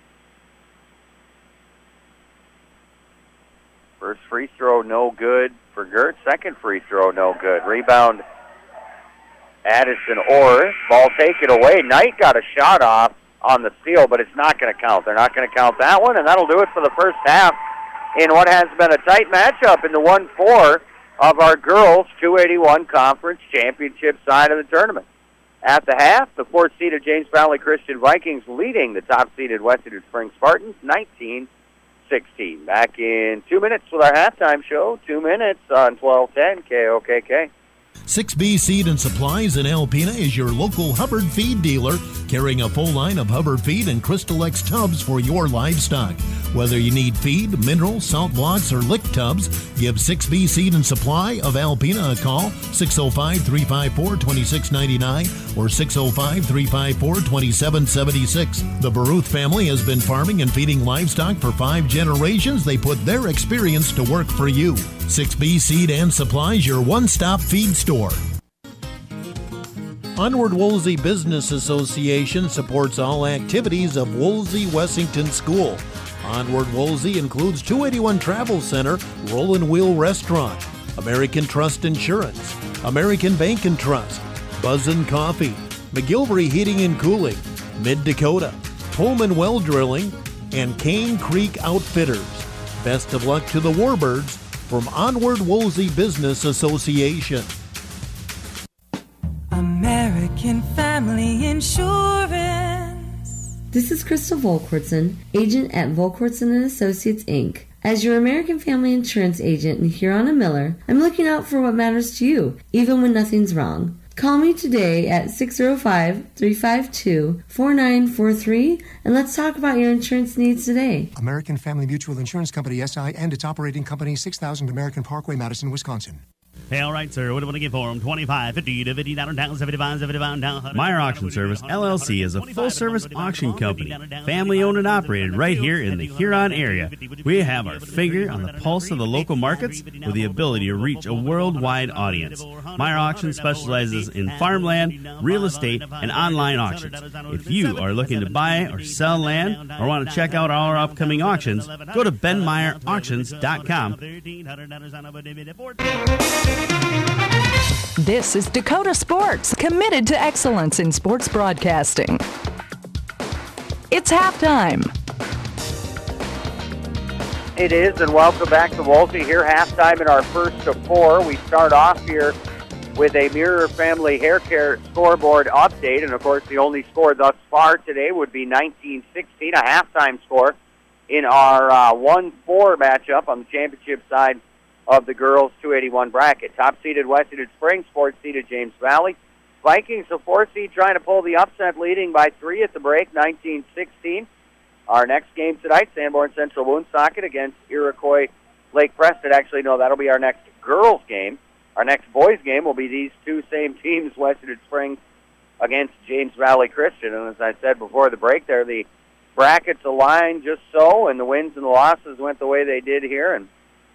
First free throw, no good for Gertz. Second free throw, no good. Rebound, Addison Orth. Ball taken away. Knight got a shot off on the steal, but it's not going to count. They're not going to count that one, and that'll do it for the first half in what has been a tight matchup in the 1-4 of our girls' 281 Conference Championship side of the tournament. At the half, the 4th-seeded James Valley Christian Vikings leading the top-seeded Western Springs Spartans 19-16. Back in 2 minutes with our halftime show. 2 minutes on 1210 KOKK. 6B Seed and Supplies in Alpena is your local Hubbard feed dealer, carrying a full line of Hubbard feed and Crystal X tubs for your livestock. Whether you need feed, mineral, salt blocks, or lick tubs, give 6B Seed and Supply of Alpena a call, 605-354-2699 or 605-354-2776. The Baruth family has been farming and feeding livestock for 5 generations. They put their experience to work for you. 6B Seed and Supply is your one-stop feed store. Onward Wolsey Business Association supports all activities of Wolsey Wessington School. Onward Wolsey includes 281 Travel Center, Roll and Wheel Restaurant, American Trust Insurance, American Bank and Trust, Buzzin' Coffee, McGilvery Heating and Cooling, Mid-Dakota, Pullman Well Drilling, and Cane Creek Outfitters. Best of luck to the Warbirds from Onward Wolsey Business Association. American Family Insurance. This is Crystal Volkwartson, agent at Volkwartson & Associates, Inc. As your American Family Insurance agent in Huron and Miller, I'm looking out for what matters to you, even when nothing's wrong. Call me today at 605-352-4943 and let's talk about your insurance needs today. American Family Mutual Insurance Company, SI, and its operating company, 6000 American Parkway, Madison, Wisconsin. Hey, all right, sir. What do you want to get for them? $25, $50 to $50 down, $75, $75 down. Meyer Auction Service, LLC is a full-service auction company, family-owned and operated right here in the Huron area. We have our finger on the pulse of the local markets with the ability to reach a worldwide audience. Meyer Auction specializes in farmland, real estate, and online auctions. If you are looking to buy or sell land or want to check out our upcoming auctions, go to benmeyerauctions.com. This is Dakota Sports, committed to excellence in sports broadcasting. It's halftime. It is, and welcome back to Wolsey here. Halftime in our first of 4. We start off here with a Mirror Family Hair Care scoreboard update, and of course the only score thus far today would be 19-16, a halftime score in our 1-4 matchup on the championship side of the girls 281 bracket. Top-seeded Wessington Springs, 4th-seeded James Valley. Vikings, the 4th seed, trying to pull the upset, leading by 3 at the break, 19-16. Our next game tonight, Sanborn Central Woonsocket against Iroquois Lake Preston. Actually, no, that'll be our next girls game. Our next boys game will be these two same teams, Wessington Springs against James Valley Christian. And as I said before the break there, the brackets aligned just so, and the wins and the losses went the way they did here, and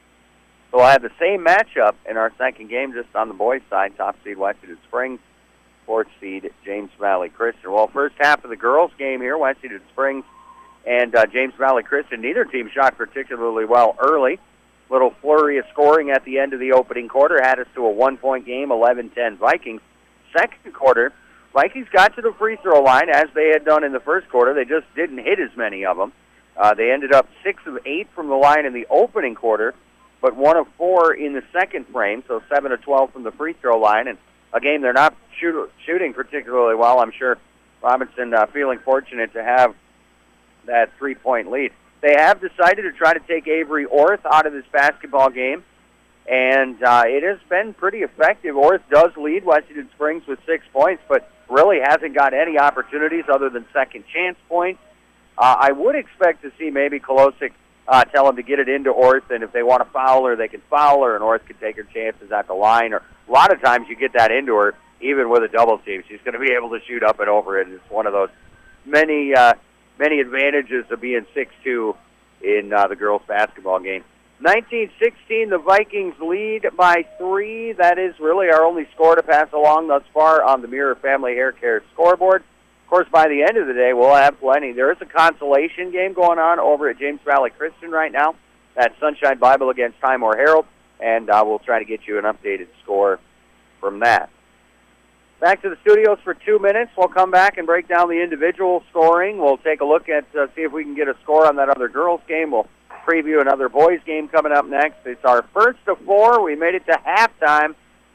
so we'll have the same matchup in our second game, just on the boys' side. Top seed Wessington Springs, 4th seed James Valley Christian. Well, first half of the girls' game here, Wessington Springs and James Valley Christian, neither team shot particularly well early. Little flurry of scoring at the end of the opening quarter had us to a 1-point game, 11-10 Vikings. Second quarter, Vikings got to the free throw line as they had done in the first quarter. They just didn't hit as many of them. They ended up 6 of 8 from the line in the opening quarter, but 1 of 4 in the second frame, so 7 of 12 from the free throw line. And a game they're not shooting particularly well. I'm sure Robinson feeling fortunate to have that 3-point lead. They have decided to try to take Avery Orth out of this basketball game, and it has been pretty effective. Orth does lead Wessington Springs with 6 points, but really hasn't got any opportunities other than second chance points. I would expect to see maybe Kolosik tell them to get it into Orth, and if they want to foul her, they can foul her, and Orth can take her chances at the line. Or a lot of times you get that into her, even with a double team. She's going to be able to shoot up and over it. It's one of those many advantages of being 6'2" in the girls' basketball game. 19-16, the Vikings lead by 3. That is really our only score to pass along thus far on the Mirror Family Hair Care scoreboard. Of course, by the end of the day, we'll have plenty. There is a consolation game going on over at James Valley Christian right now. That's Sunshine Bible against Timor Herald, and we'll try to get you an updated score from that. Back to the studios for 2 minutes. We'll come back and break down the individual scoring. We'll take a look at, see if we can get a score on that other girls' game. We'll preview another boys' game coming up next. It's our first of 4. We made it to halftime,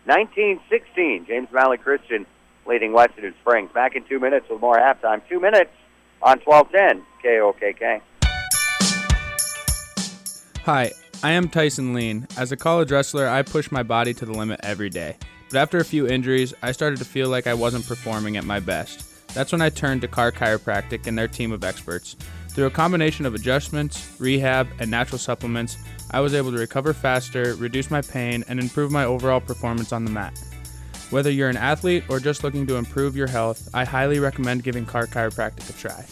19-16. James Valley Christian leading Wessington Springs. Back in 2 minutes with more halftime. 2 minutes on 1210 KOKK. Hi, I am Tyson Lean. As a college wrestler, I push my body to the limit every day. But after a few injuries, I started to feel like I wasn't performing at my best. That's when I turned to Carr Chiropractic and their team of experts. Through a combination of adjustments, rehab, and natural supplements, I was able to recover faster, reduce my pain, and improve my overall performance on the mat. Whether you're an athlete or just looking to improve your health, I highly recommend giving Clark Chiropractic a try.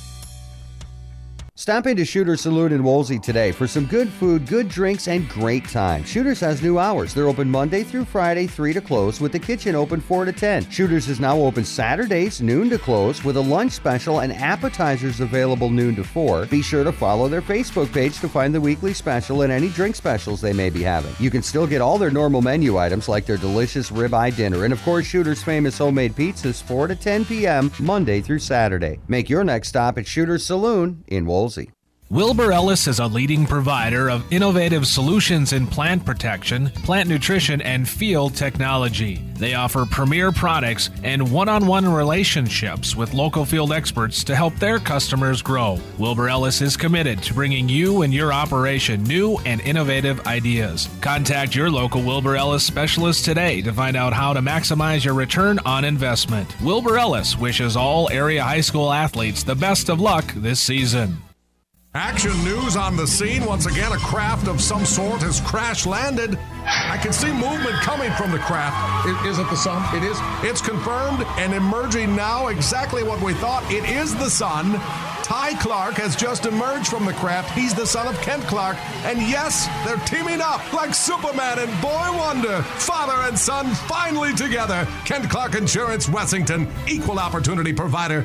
Stop into Shooter's Saloon in Wolsey today for some good food, good drinks, and great time. Shooter's has new hours. They're open Monday through Friday, 3 to close, with the kitchen open 4 to 10. Shooter's is now open Saturdays, noon to close, with a lunch special and appetizers available noon to 4. Be sure to follow their Facebook page to find the weekly special and any drink specials they may be having. You can still get all their normal menu items like their delicious ribeye dinner and, of course, Shooter's famous homemade pizzas 4 to 10 p.m. Monday through Saturday. Make your next stop at Shooter's Saloon in Wolsey. Wilbur Ellis is a leading provider of innovative solutions in plant protection, plant nutrition, and field technology. They offer premier products and one-on-one relationships with local field experts to help their customers grow. Wilbur Ellis is committed to bringing you and your operation new and innovative ideas. Contact your local Wilbur Ellis specialist today to find out how to maximize your return on investment. Wilbur Ellis wishes all area high school athletes the best of luck this season. Action news on the scene. Once again, a craft of some sort has crash landed. I can see movement coming from the craft. Is it the sun? It is. It's confirmed and emerging now exactly what we thought. It is the sun. Ty Clark has just emerged from the craft. He's the son of Kent Clark. And yes, they're teaming up like Superman and Boy Wonder. Father and son finally together. Kent Clark Insurance, Wessington. Equal opportunity provider.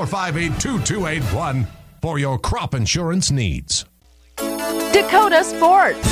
458-2281. For your crop insurance needs. Dakota Sports.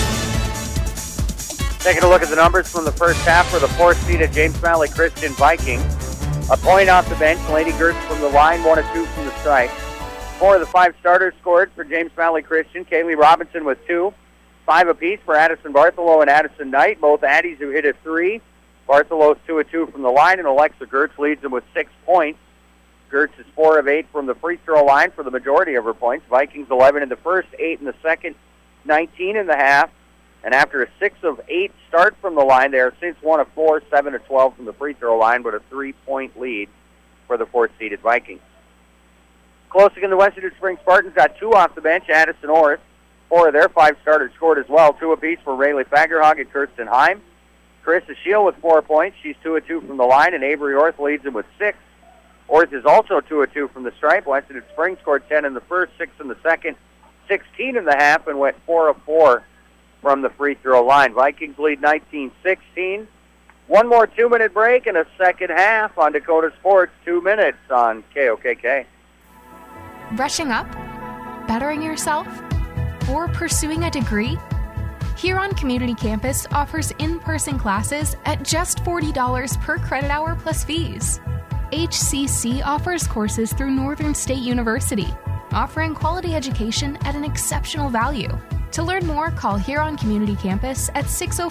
Taking a look at the numbers from the first half for the fourth-seeded James Valley Christian Vikings. A point off the bench. Lady Gertz from the line, 1 of 2 from the strike. 4 of the 5 starters scored for James Valley Christian. Kaylee Robinson with 2. 5 apiece for Addison Bartholow and Addison Knight. Both Addies who hit a 3. Bartholow's 2 of 2 from the line, and Alexa Gertz leads them with 6 points. Gertz is 4 of 8 from the free throw line for the majority of her points. Vikings 11 in the first, 8 in the second, 19 in the half. And after a 6 of 8 start from the line, they are since 1 of 4, 7 of 12 from the free throw line, but a 3-point lead for the fourth-seeded Vikings. Closing in the Western Spring Spartans got 2 off the bench. Addison Orth, 4 of their 5 starters scored as well. 2 apiece for Rayleigh Fagerhog and Kirsten Heim. Carissa Shield with 4 points. She's 2 of 2 from the line, and Avery Orth leads them with 6. Orth is also 2 of 2 from the stripe. Western Spring scored 10 in the first, 6 in the second, 16 in the half, and went 4 of 4 from the free throw line. Vikings lead 19-16. One more 2-minute break and a second half on Dakota Sports. 2 minutes on KOKK. Brushing up? Bettering yourself? Or pursuing a degree? Huron Community Campus offers in-person classes at just $40 per credit hour plus fees. HCC offers courses through Northern State University, offering quality education at an exceptional value. To learn more, call Huron Community Campus at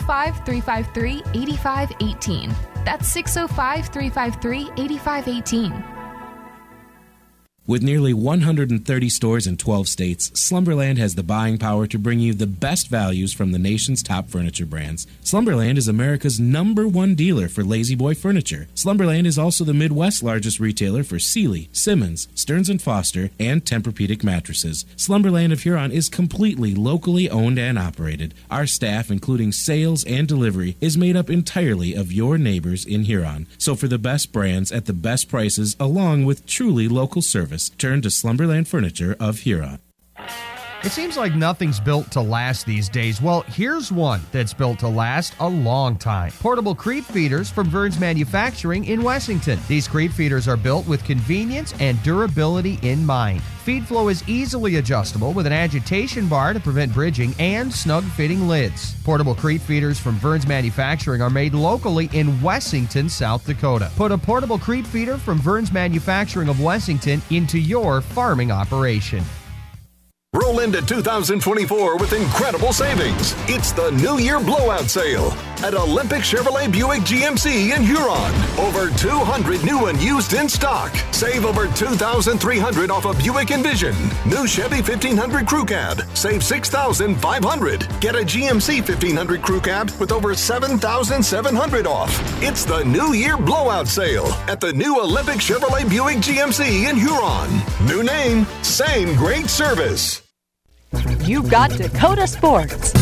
605-353-8518. That's 605-353-8518. With nearly 130 stores in 12 states, Slumberland has the buying power to bring you the best values from the nation's top furniture brands. Slumberland is America's #1 dealer for Lazy Boy furniture. Slumberland is also the Midwest's largest retailer for Sealy, Simmons, Stearns & Foster, and Tempur-Pedic mattresses. Slumberland of Huron is completely locally owned and operated. Our staff, including sales and delivery, is made up entirely of your neighbors in Huron. So for the best brands at the best prices, along with truly local service, turn to Slumberland Furniture of Huron. It seems like nothing's built to last these days. Well, here's one that's built to last a long time. Portable creep feeders from Vern's Manufacturing in Wessington. These creep feeders are built with convenience and durability in mind. Feed flow is easily adjustable with an agitation bar to prevent bridging and snug-fitting lids. Portable creep feeders from Vern's Manufacturing are made locally in Wessington, South Dakota. Put a portable creep feeder from Vern's Manufacturing of Wessington into your farming operation. Roll into 2024 with incredible savings. It's the New Year Blowout Sale at Olympic Chevrolet Buick GMC in Huron. Over 200 new and used in stock. Save over $2,300 off a Buick Envision. New Chevy 1500 Crew Cab. Save $6,500. Get a GMC 1500 Crew Cab with over $7,700 off. It's the New Year Blowout Sale at the new Olympic Chevrolet Buick GMC in Huron. New name, same great service. You've got Dakota Sports.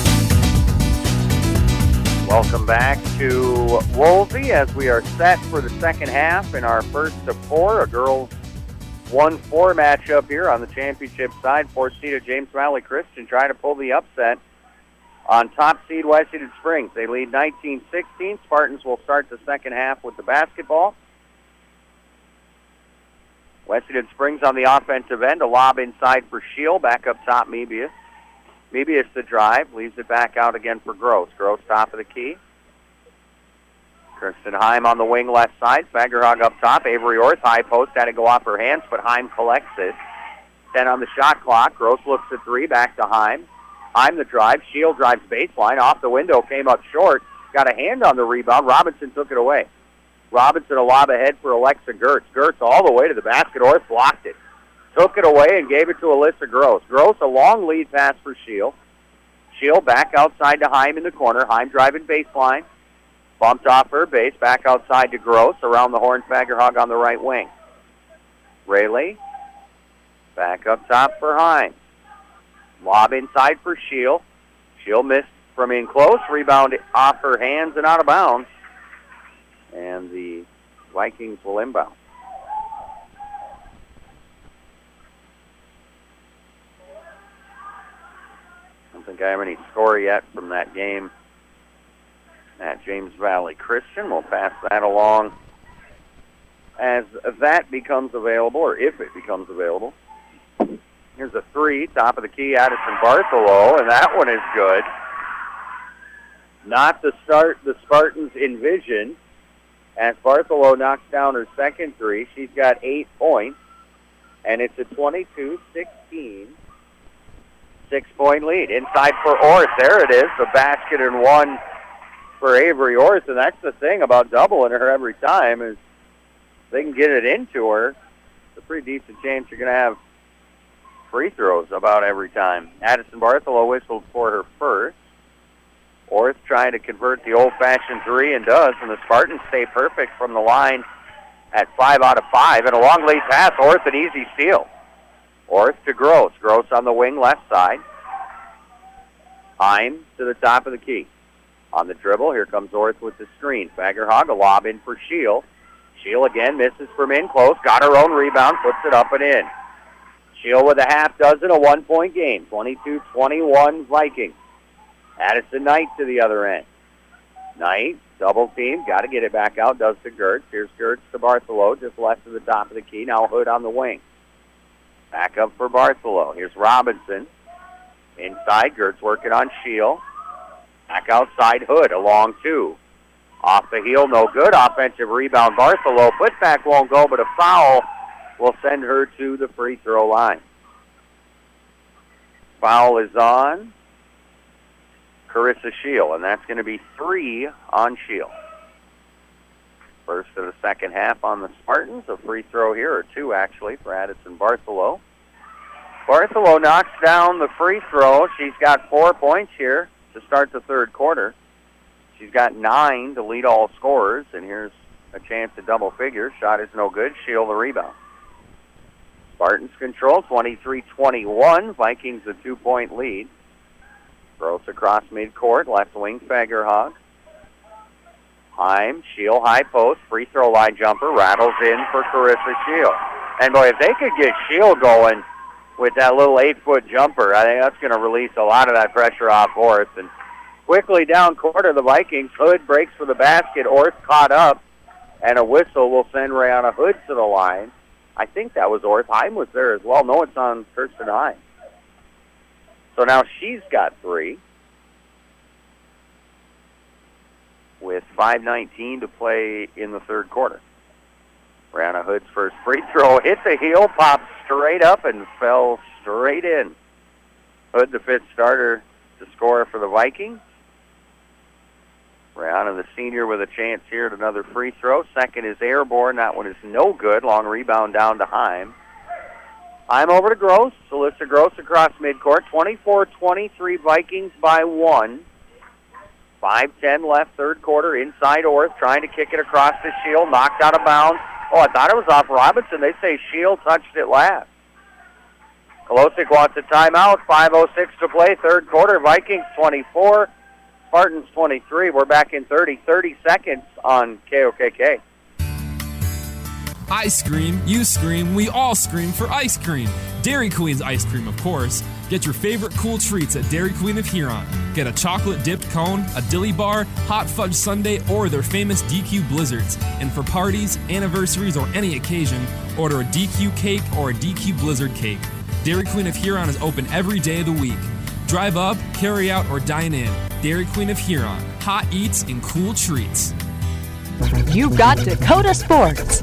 Welcome back to Woolsey as we are set for the second half in our first of four, a girls 1-4 matchup here on the championship side. Fourth seeded James Valley Christian trying to pull the upset on top seed West-seeded Springs. They lead 19-16. Spartans will start the second half with the basketball. West-seeded Springs on the offensive end. A lob inside for Shield. Back up top, Mebius. Mebius the drive. Leaves it back out again for Gross. Gross top of the key. Kirsten Heim on the wing left side. Fagerhog up top. Avery Orth, high post. Had to go off her hands, but Heim collects it. 10 on the shot clock. Gross looks at three. Back to Heim. Heim the drive. Shield drives baseline. Off the window. Came up short. Got a hand on the rebound. Robinson took it away. Robinson a lob ahead for Alexa Gertz. Gertz all the way to the basket. Orth blocked it. Took it away and gave it to Alyssa Gross. Gross, a long lead pass for Shield. Shield back outside to Heim in the corner. Heim driving baseline. Bumped off her base. Back outside to Gross. Around the horn, Fagerhog on the right wing. Rayleigh. Back up top for Heim. Lob inside for Shield. Shield missed from in close. Rebound off her hands and out of bounds. And the Vikings will inbound. I don't think I have any score yet from that game at James Valley Christian. We'll pass that along as that becomes available, or if it becomes available. Here's a three, top of the key, Addison Bartholow, and that one is good. Not the start the Spartans envisioned, as Bartholow knocks down her second three. She's got 8 points, and it's a 22-16 6-point lead. Inside for Orth. There it is, the basket and one for Avery Orth, and that's the thing about doubling her every time is they can get it into her. It's a pretty decent chance you're going to have free throws about every time. Addison Bartholow whistled for her first. Orth trying to convert the old-fashioned three and does, and the Spartans stay perfect from the line at 5 out of 5. And a long lead pass, Orth an easy steal. Orth to Gross. Gross on the wing left side. Heim to the top of the key. On the dribble, here comes Orth with the screen. Fagerhog, a lob in for Shield. Shield again misses from in close. Got her own rebound, puts it up and in. Shield with a half dozen, a 1-point game. 22-21 Vikings. Addison Knight to the other end. Knight, double team, got to get it back out, does to Gertz. Here's Gertz to Bartholow, just left of the top of the key. Now Hood on the wing. Back up for Bartholow. Here's Robinson. Inside, Gertz working on Shield. Back outside, Hood, a long two. Off the heel, no good. Offensive rebound, Bartholow. Putback won't go, but a foul will send her to the free throw line. Foul is on Carissa Shield, and that's going to be 3 on Shield. First of the second half on the Spartans. A free throw here, or 2 actually, for Addison Bartholow. Bartholow knocks down the free throw. She's got 4 points here to start the third quarter. She's got 9 to lead all scorers, and here's a chance at double figures. Shot is no good. Shield the rebound. Spartans control 23-21. Vikings a 2-point lead. Gross across midcourt, left wing, Fagerhog. Heim, Shield, high post, free throw line jumper, rattles in for Carissa Shield. And boy, if they could get Shield going with that little 8-foot jumper, I think that's going to release a lot of that pressure off Orth. And quickly down court of the Vikings, Hood breaks for the basket, Orth caught up, and a whistle will send Rihanna Hood to the line. I think that was Orth. Heim was there as well. No, it's on Kirsten Heim. So now she's got 3 with 5:19 to play in the third quarter. Rihanna Hood's first free throw hit the heel, popped straight up, and fell straight in. Hood, the fifth starter, to score for the Vikings. Rihanna, the senior, with a chance here at another free throw. Second is airborne. That one is no good. Long rebound down to Heim. Heim over to Gross. Alyssa Gross across midcourt. 24-23 Vikings by 1. 5:10 left, third quarter. Inside Orth, trying to kick it across the Shield. Knocked out of bounds. Oh, I thought it was off Robinson. They say Shield touched it last. Kolosik wants a timeout. 5:06 to play, third quarter. Vikings 24, Spartans 23. We're back in 30 seconds on KOKK. I scream, you scream, we all scream for ice cream. Dairy Queen's ice cream, of course. Get your favorite cool treats at Dairy Queen of Huron. Get a chocolate-dipped cone, a dilly bar, hot fudge sundae, or their famous DQ Blizzards. And for parties, anniversaries, or any occasion, order a DQ cake or a DQ Blizzard cake. Dairy Queen of Huron is open every day of the week. Drive up, carry out, or dine in. Dairy Queen of Huron. Hot eats and cool treats. You've got Dakota Sports.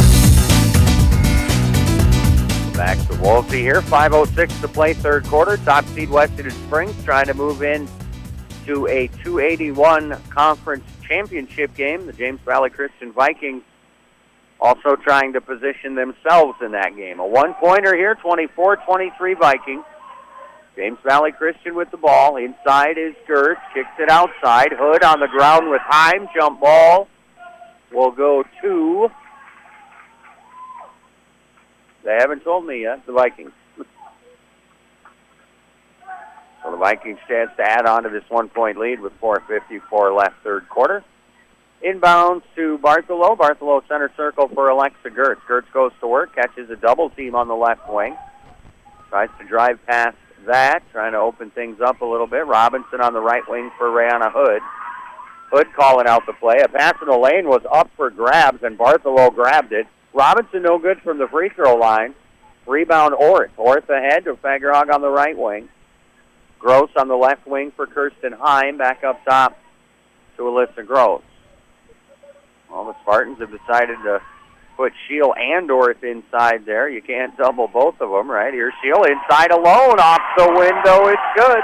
Back to Wolsey here. 5:06 to play, third quarter. Top seed Western Springs trying to move in to a 281 conference championship game. The James Valley Christian Vikings also trying to position themselves in that game. A one-pointer here, 24-23 Vikings. James Valley Christian with the ball. Inside is Gertz. Kicks it outside. Hood on the ground with Heim. Jump ball will go to... They haven't told me yet, the Vikings. So the Vikings chance to add on to this one-point lead with 4:54 left, third quarter. Inbounds to Bartholow. Bartholow center circle for Alexa Gertz. Gertz goes to work, catches a double team on the left wing. Tries to drive past that, trying to open things up a little bit. Robinson on the right wing for Rihanna Hood. Hood calling out the play. A pass in the lane was up for grabs, and Bartholow grabbed it. Robinson no good from the free throw line. Rebound Orth. Orth ahead to Fagerhog on the right wing. Gross on the left wing for Kirsten Heim. Back up top to Alyssa Gross. Well, the Spartans have decided to put Shield and Orth inside there. You can't double both of them, right? Here's Shield inside alone. Off the window. It's good.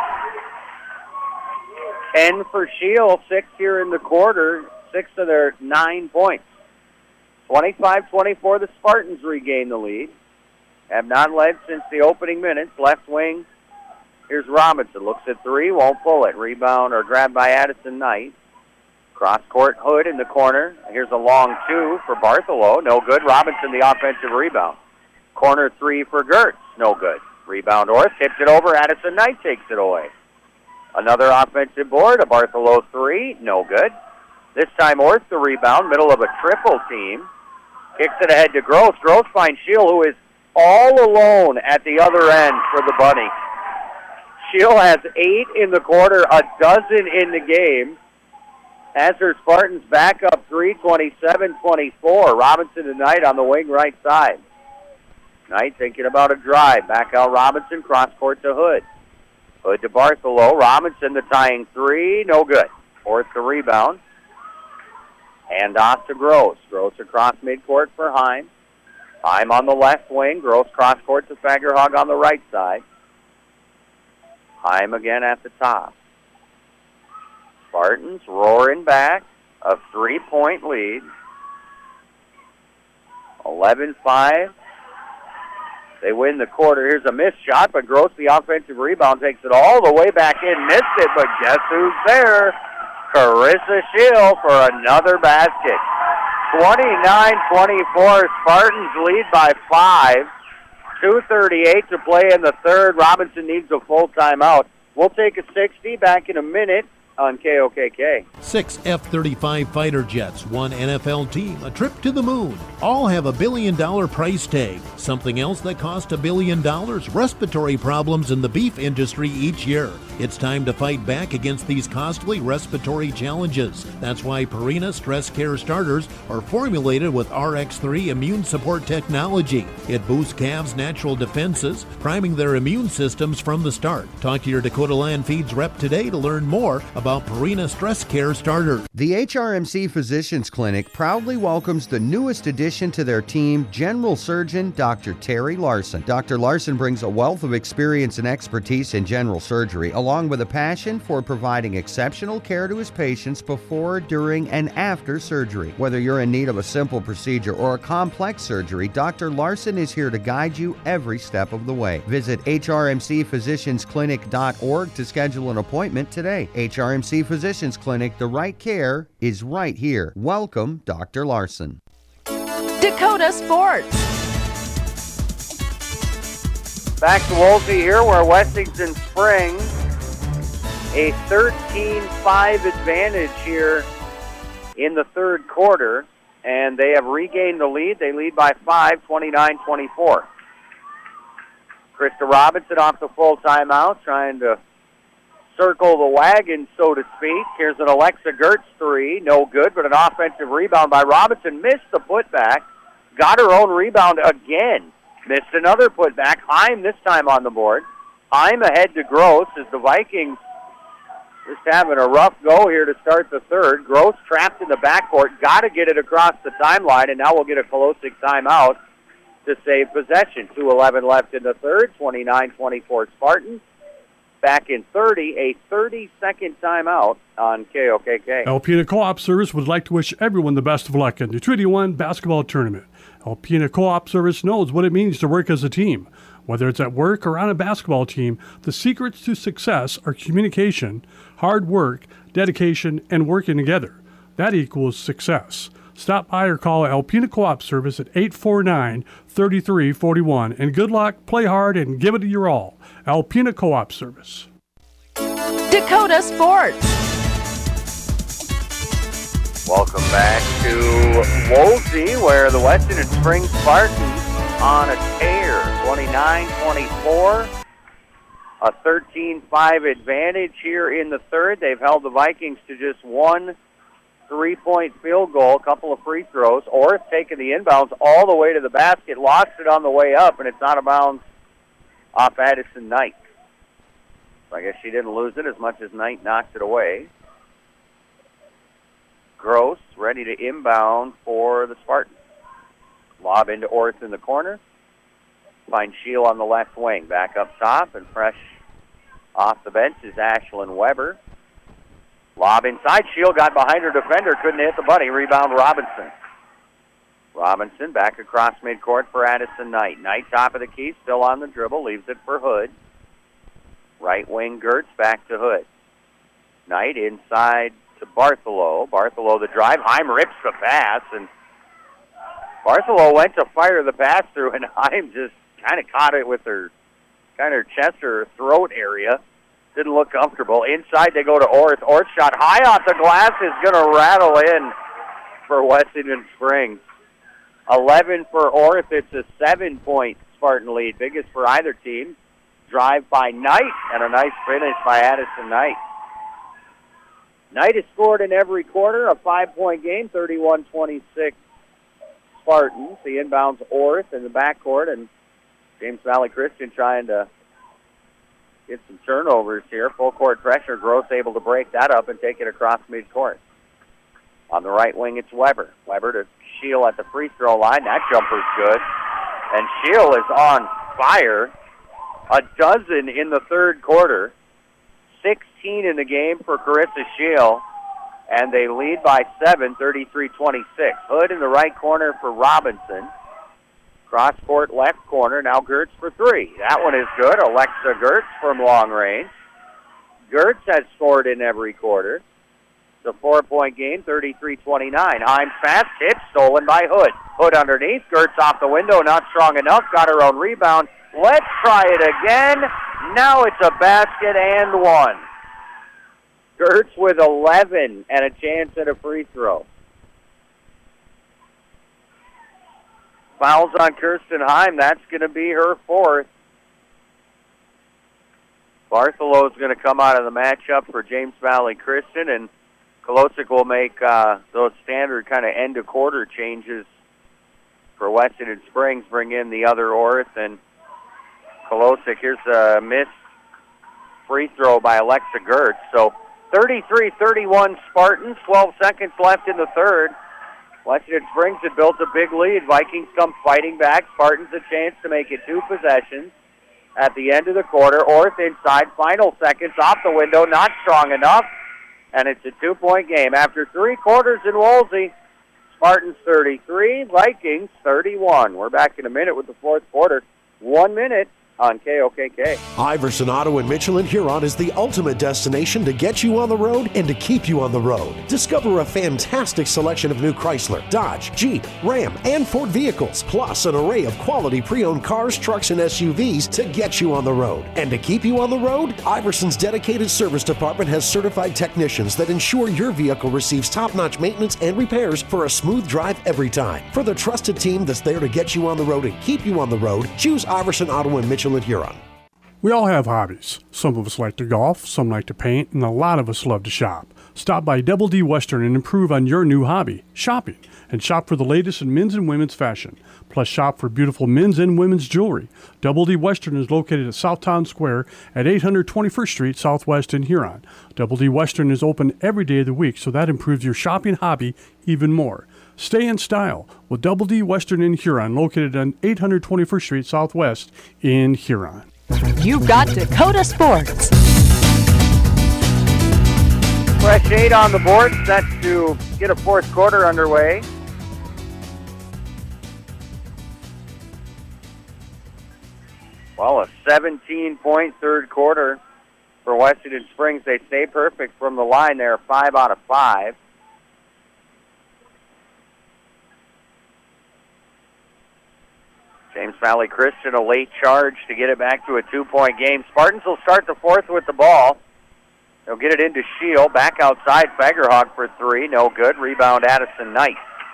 10 for Shield. 6 here in the quarter. 6 of their 9 points. 25-24, the Spartans regain the lead. Have not led since the opening minutes. Left wing, here's Robinson. Looks at three, won't pull it. Rebound or grab by Addison Knight. Cross-court Hood in the corner. Here's a long two for Bartholow. No good. Robinson, the offensive rebound. Corner three for Gertz. No good. Rebound Orth. Tips it over. Addison Knight takes it away. Another offensive board. A Bartholow three. No good. This time Orth the rebound. Middle of a triple team. Kicks it ahead to Gross. Gross finds Shield, who is all alone at the other end for the Bunny. Shield has 8 in the quarter, a dozen in the game. Has her Spartans back up 3, 27-24. Robinson and Knight on the wing right side. Knight thinking about a drive. Back out Robinson, cross court to Hood. Hood to Bartholow. Robinson the tying three, no good. Orth the rebound. Hand off to Gross. Gross across midcourt for Heim. Heim on the left wing. Gross cross court to Fagerhog on the right side. Heim again at the top. Spartans roaring back. A 3-point lead. 11-5. They win the quarter. Here's a missed shot, but Gross, the offensive rebound, takes it all the way back in. Missed it, but guess who's there? Carissa Shield for another basket. 29-24, Spartans lead by 5. 2:38 to play in the third. Robinson needs a full timeout. We'll take a 60, back in a minute on KOKK. 6 F-35 fighter jets, 1 NFL team, a trip to the moon. All have $1 billion price tag. Something else that costs $1 billion? Respiratory problems in the beef industry each year. It's time to fight back against these costly respiratory challenges. That's why Purina Stress Care Starters are formulated with RX3 immune support technology. It boosts calves' natural defenses, priming their immune systems from the start. Talk to your Dakota Land Feeds rep today to learn more about about Purina Stress Care Starter. The HRMC Physicians Clinic proudly welcomes the newest addition to their team, General Surgeon Dr. Terry Larson. Dr. Larson brings a wealth of experience and expertise in general surgery, along with a passion for providing exceptional care to his patients before, during, and after surgery. Whether you're in need of a simple procedure or a complex surgery, Dr. Larson is here to guide you every step of the way. Visit hrmcphysiciansclinic.org to schedule an appointment today. HRMC Physicians Clinic, the right care is right here. Welcome, Dr. Larson. Dakota Sports. Back to Wolsey here, where Wessington Springs a 13-5 advantage here in the third quarter, and they have regained the lead. They lead by 5, 29-24. Krista Robinson off the full timeout, trying to circle the wagon, so to speak. Here's an Alexa Gertz three, no good, but an offensive rebound by Robinson. Missed the putback, got her own rebound again. Missed another putback. Heim this time on the board. Heim ahead to Gross as the Vikings just having a rough go here to start the third. Gross trapped in the backcourt, got to get it across the timeline, and now we'll get a Kolosik timeout to save possession. 2:11 left in the third, 29-24 Spartans. Back in 30, a 30-second timeout on KOKK. Alpena Co-op Service would like to wish everyone the best of luck in the Treaty 1 basketball tournament. Alpena Co-op Service knows what it means to work as a team. Whether it's at work or on a basketball team, the secrets to success are communication, hard work, dedication, and working together. That equals success. Stop by or call Alpena Co-op Service at 849-3341. And good luck, play hard, and give it your all. Alpena Co-op Service. Dakota Sports. Welcome back to Wolsey, where the Wessington Springs Spartans on a tear. 29-24. A 13-5 advantage here in the third. They've held the Vikings to just one 3-point field goal, a couple of free throws. Orth taking the inbounds all the way to the basket, lost it on the way up, and it's out of bounds off Addison Knight. So I guess she didn't lose it as much as Knight knocked it away. Gross ready to inbound for the Spartans. Lob into Orth in the corner. Finds Shield on the left wing. Back up top, and fresh off the bench is Ashlyn Weber. Lob inside. Shield got behind her defender. Couldn't hit the bunny. Rebound Robinson. Robinson back across midcourt for Addison Knight. Knight top of the key. Still on the dribble. Leaves it for Hood. Right wing Gertz back to Hood. Knight inside to Bartholow. Bartholow the drive. Heim rips the pass. And Bartholow went to fire the pass through, and Heim just kind of caught it with her chest or throat area. Didn't look comfortable. Inside they go to Orth. Orth shot high off the glass is going to rattle in for Wessington Springs. 11 for Orth. It's a 7-point Spartan lead. Biggest for either team. Drive by Knight and a nice finish by Addison Knight. Knight has scored in every quarter. A 5-point game, 31-26 Spartans. The inbounds Orth in the backcourt, and James Valley Christian trying to get some turnovers here. Full court pressure. Gross able to break that up and take it across midcourt. On the right wing, it's Weber. Weber to Shield at the free throw line. That jumper's good. And Shield is on fire. A dozen in the third quarter. 16 in the game for Carissa Shield. And they lead by 7, 33-26. Hood in the right corner for Robinson. Cross court left corner. Now Gertz for three. That one is good. Alexa Gertz from long range. Gertz has scored in every quarter. It's a 4-point game, 33-29. Himes fast hit, stolen by Hood. Hood underneath. Gertz off the window, not strong enough. Got her own rebound. Let's try it again. Now it's a basket and one. Gertz with 11 and a chance at a free throw. Fouls on Kirsten Heim. That's going to be her fourth. Bartholow is going to come out of the matchup for James Valley Christian, and Kolosik will make those standard kind of end-of-quarter changes for Wessington Springs, bring in the other Orth, and Kolosik. Here's a missed free throw by Alexa Gertz. So 33-31 Spartans, 12 seconds left in the third. Washington Springs had built a big lead. Vikings come fighting back. Spartans a chance to make it 2 possessions at the end of the quarter. Orth inside, final seconds off the window, not strong enough, and it's a 2-point game. After 3 quarters in Woolsey, Spartans 33, Vikings 31. We're back in a minute with the fourth quarter. 1 minute on KOKK. Iverson Auto in Mitchell and Huron is the ultimate destination to get you on the road and to keep you on the road. Discover a fantastic selection of new Chrysler, Dodge, Jeep, Ram, and Ford vehicles, plus an array of quality pre-owned cars, trucks, and SUVs to get you on the road. And to keep you on the road, Iverson's dedicated service department has certified technicians that ensure your vehicle receives top-notch maintenance and repairs for a smooth drive every time. For the trusted team that's there to get you on the road and keep you on the road, choose Iverson Auto in Mitchell and Huron. We all have hobbies. Some of us like to golf, some like to paint, and a lot of us love to shop. Stop by Double D Western and improve on your new hobby, shopping, and shop for the latest in men's and women's fashion. Plus, shop for beautiful men's and women's jewelry. Double D Western is located at Southtown Square at 821st Street Southwest in Huron. Double D Western is open every day of the week, so that improves your shopping hobby even more. Stay in style with Double D Western in Huron, located on 821st Street Southwest in Huron. You've got Dakota Sports. Fresh 8 on the board, set to get a fourth quarter underway. Well, a 17-point third quarter for Washington Springs. They stay perfect from the line there, 5 out of 5. James Valley Christian, a late charge to get it back to a 2-point game. Spartans will start the fourth with the ball. They'll get it into Shield. Back outside, Fagerhog for 3. No good. Rebound, Addison Knight.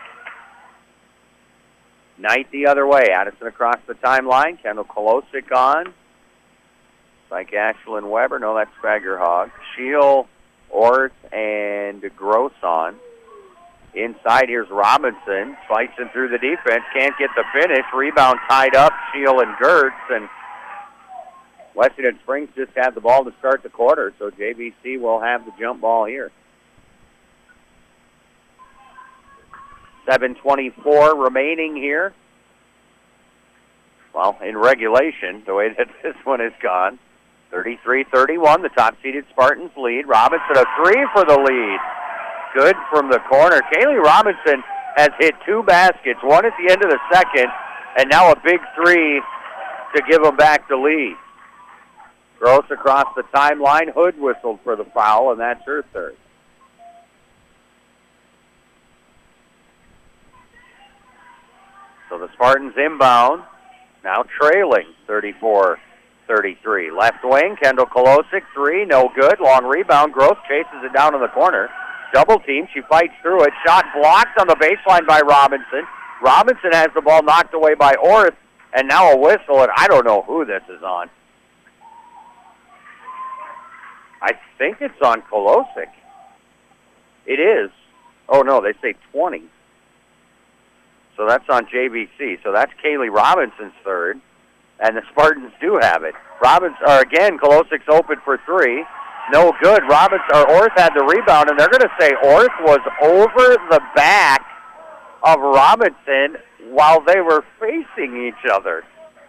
Knight the other way. Addison across the timeline. Kendall Kolosik on. Like Ashlyn Weber. No, that's Fagerhog. Shield, Orth, and Gross on. Inside, here's Robinson, slicing through the defense, can't get the finish. Rebound tied up, Shield and Gertz, and Washington Springs just had the ball to start the quarter, so JVC will have the jump ball here. 7:24 remaining here. Well, in regulation, the way that this one has gone. 33-31, the top-seeded Spartans lead. Robinson, a 3 for the lead. Good from the corner. Kaylee Robinson has hit 2 baskets, one at the end of the second, and now a big 3 to give them back the lead. Gross across the timeline. Hood whistled for the foul, and that's her third. So the Spartans inbound, now trailing 34-33. Left wing, Kendall Kolosik, 3, no good. Long rebound. Gross chases it down in the corner. Double team, she fights through it. Shot blocked on the baseline by Robinson. Robinson has the ball knocked away by Orth, and now a whistle, and I don't know who this is on. I think it's on Kolosik. It is. Oh, no, they say 20. So that's on JVC. So that's Kaylee Robinson's third, and the Spartans do have it. Again, Kolosik's open for 3. No good. Orth had the rebound, and they're going to say Orth was over the back of Robinson while they were facing each other.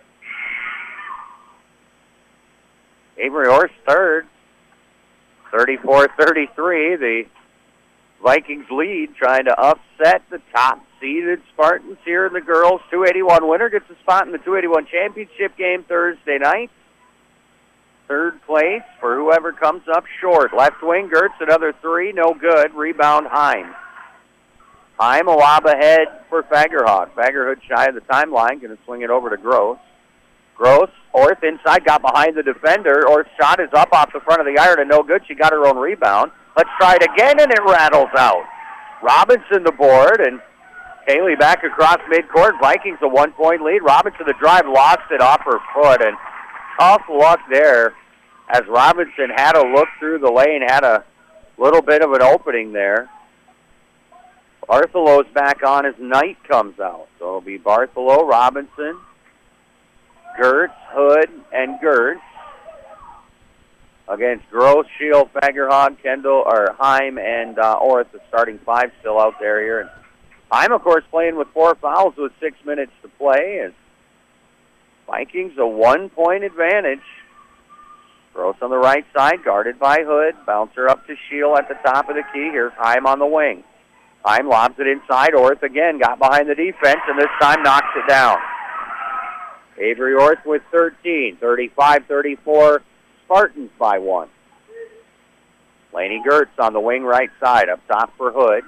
Avery Orth's third, 34-33. The Vikings lead, trying to upset the top-seeded Spartans here in the girls' 281 winner. Gets a spot in the 281 championship game Thursday night. Third place for whoever comes up short. Left wing, Gertz, another 3, no good. Rebound, Heim. Heim, a lob ahead for Fagerhog. Fagerhood shy of the timeline, going to swing it over to Gross. Gross, Orth inside, got behind the defender. Orth's shot is up off the front of the iron and no good. She got her own rebound. Let's try it again, and it rattles out. Robinson the board, and Haley back across midcourt. Vikings a 1-point lead. Robinson the drive, lost it off her foot, and tough luck there as Robinson had to look through the lane, had a little bit of an opening there. Barthelow's back on as Knight comes out. So it'll be Barthelow, Robinson, Gertz, Hood, and Gertz. against Gross, Shield, Fagerhog, Kendall, or Heim, and Orth, the starting five still out there here. And Heim, of course, playing with 4 fouls with 6 minutes to play. And Vikings a 1-point advantage. Gross on the right side, guarded by Hood. Bouncer up to Shield at the top of the key. Here's Heim on the wing. Heim lobs it inside. Orth again got behind the defense, and this time knocks it down. Avery Orth with 13, 35-34, Spartans by 1. Laney Gertz on the wing right side, up top for Hood.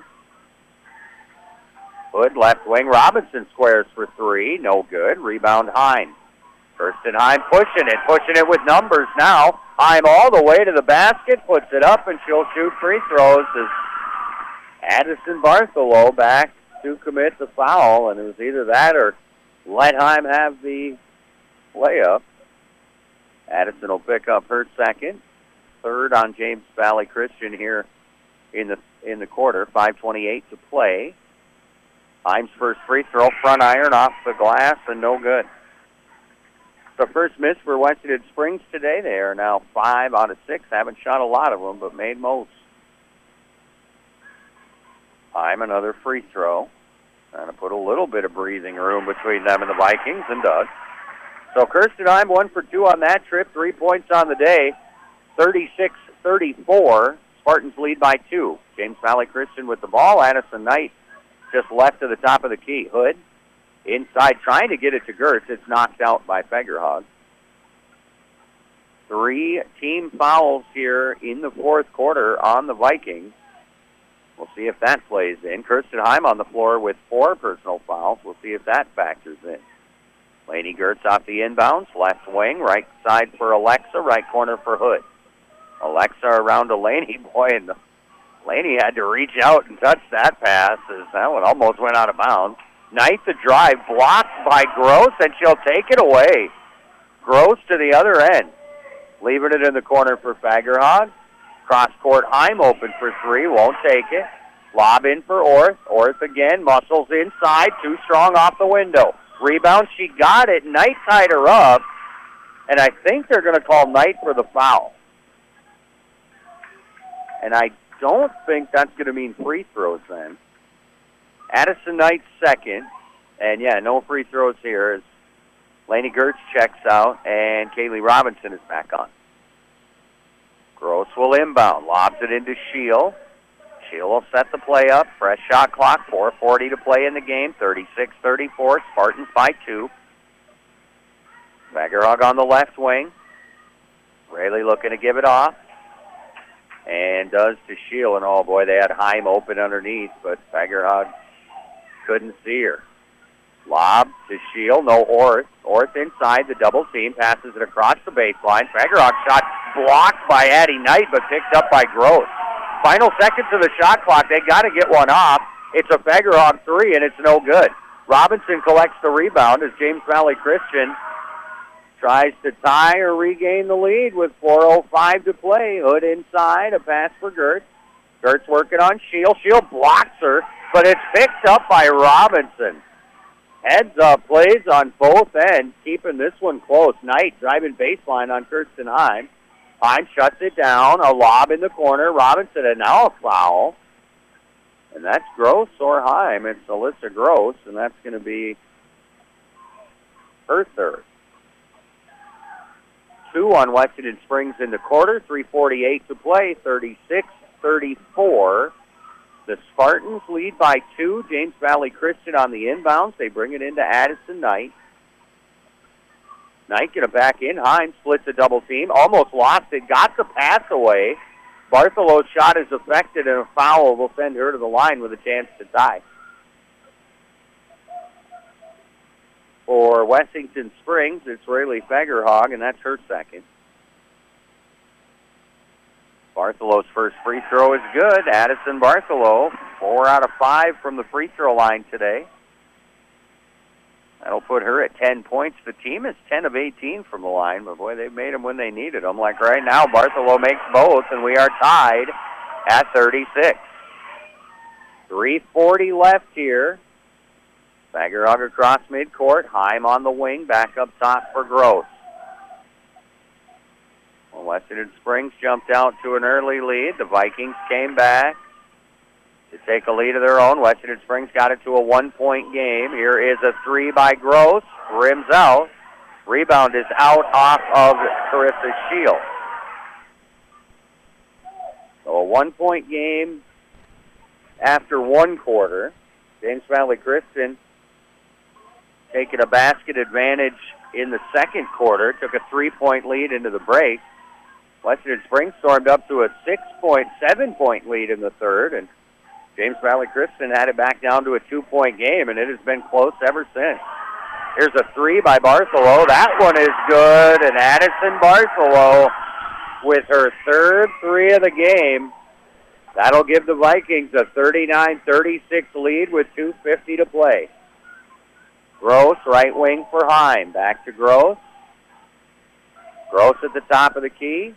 Hood left wing, Robinson squares for 3, no good. Rebound Heim. Kirsten Heim pushing it with numbers now. Heim all the way to the basket, puts it up, and she'll shoot free throws as Addison Bartholow back to commit the foul, and it was either that or let Heim have the layup. Addison will pick up her second. Third on James Valley Christian here in the quarter. 5:28 to play. Heim's first free throw, front iron off the glass, and no good. The first miss for Washington Springs today. They are now 5 out of 6. Haven't shot a lot of them, but made most. Heim another free throw. Trying to put a little bit of breathing room between them and the Vikings, and does. So Kirsten Heim 1 for 2 on that trip. 3 points on the day. 36-34. Spartans lead by 2. James Valley Christian with the ball. Addison Knight just left to the top of the key. Hood inside trying to get it to Gertz. It's knocked out by Fagerhog. 3 team fouls here in the fourth quarter on the Vikings. We'll see if that plays in. Kirsten Heim on the floor with 4 personal fouls. We'll see if that factors in. Laney Gertz off the inbounds. Left wing, right side for Alexa, right corner for Hood. Alexa around to Laney. Boy, and Laney had to reach out and touch that pass as that one almost went out of bounds. Knight the drive, blocked by Gross, and she'll take it away. Gross to the other end. Leaving it in the corner for Fagerhog. Cross-court, Heim open for 3, won't take it. Lob in for Orth. Orth again, muscles inside, too strong off the window. Rebound, she got it. Knight tied her up, and I think they're going to call Knight for the foul. And I don't think that's going to mean free throws then. Addison Knight second, and yeah, no free throws here as Laney Gertz checks out, and Kaylee Robinson is back on. Gross will inbound, lobs it into Shield. Shield will set the play up. Fresh shot clock, 4:40 to play in the game, 36-34, Spartans by 2. Fagerhog on the left wing. Rayleigh looking to give it off. And does to Shield, and oh boy, they had Heim open underneath, but Fagerhog couldn't see her. Lob to Shield, no Orth. Orth inside the double team, passes it across the baseline. Fagerhog shot blocked by Addie Knight, but picked up by Gross. Final seconds of the shot clock, they got to get one off. It's a Fagerhog 3, and it's no good. Robinson collects the rebound as James Valley Christian tries to tie or regain the lead with 4:05 to play. Hood inside, a pass for Gertz. Gertz working on Shield. Shield blocks her, but it's picked up by Robinson. Heads up plays on both ends, keeping this one close. Knight driving baseline on Kirsten Heim. Heim shuts it down. A lob in the corner. Robinson, and now a foul. And that's Gross or Heim. It's Alyssa Gross, and that's going to be her third. 2 on Washington Springs in the quarter. 3:48 to play. 36-34. The Spartans lead by 2. James Valley Christian on the inbounds. They bring it into Addison Knight. Knight going to back in. Heim splits a double team. Almost lost it. Got the pass away. Bartholow's shot is affected, and a foul will send her to the line with a chance to tie. For Wessington Springs, it's Rayleigh Fagerhog, and that's her second. Bartholow's first free throw is good. Addison Bartholow, 4 out of 5 from the free throw line today. That'll put her at 10 points. The team is 10 of 18 from the line, but boy, they've made them when they needed them. Like right now, Bartholow makes both, and we are tied at 36. 3:40 left here. Fagerhog across midcourt. Heim on the wing, back up top for Gross. Well, Washington Springs jumped out to an early lead. The Vikings came back to take a lead of their own. Washington Springs got it to a 1-point game. Here is a three by Gross. Rims out. Rebound is out off of Carissa Shield. So a 1-point game after one quarter. James Valley Christian taking a basket advantage in the second quarter. Took a 3-point lead into the break. Washington Springs stormed up to a 7-point lead in the third, and James Valley Christian had it back down to a 2-point game, and it has been close ever since. Here's a three by Bartholow. That one is good, and Addison Bartholow with her third three of the game. That'll give the Vikings a 39-36 lead with 2:50 to play. Gross, right wing for Heim. Back to Gross. Gross at the top of the key.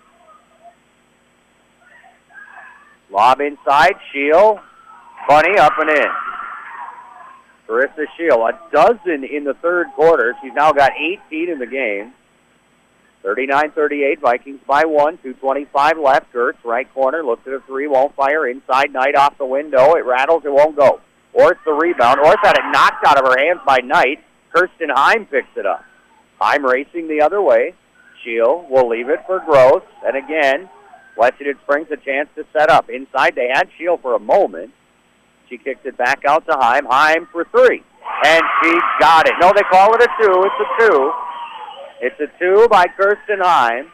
Lob inside, Shield. Bunny up and in. Carissa Shield, a dozen in the third quarter. She's now got 18 in the game. 39-38, Vikings by 1, 2:25 left. Gertz, right corner, looks at a three, won't fire. Inside, Knight off the window. It rattles, it won't go. Orth the rebound. Orth had it knocked out of her hands by Knight. Kirsten Heim picks it up. Heim racing the other way. Shield will leave it for Gross. And again, Washington Springs a chance to set up. Inside, they had Shield for a moment. She kicks it back out to Heim. Heim for three. And she got it. No, they call it a two. It's a two. It's a two by Kirsten Heim.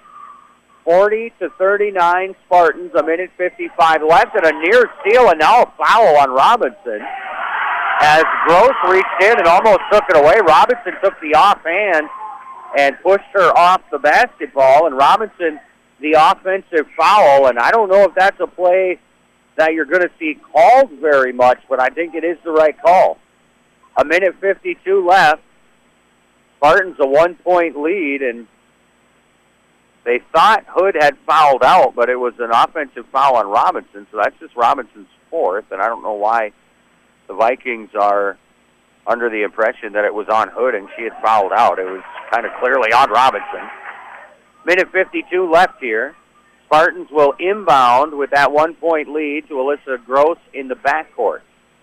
40-39 Spartans, a minute 55 left, and a near steal, and now a foul on Robinson. As Gross reached in and almost took it away, Robinson took the offhand and pushed her off the basketball, and Robinson, the offensive foul, and I don't know if that's a play that you're going to see called very much, but I think it is the right call. A minute 52 left. Spartans a 1-point lead, and they thought Hood had fouled out, but it was an offensive foul on Robinson, so that's just Robinson's fourth, and I don't know why the Vikings are under the impression that it was on Hood and she had fouled out. It was kind of clearly on Robinson. Minute 52 left here. Spartans will inbound with that 1-point lead to Alyssa Gross in the backcourt.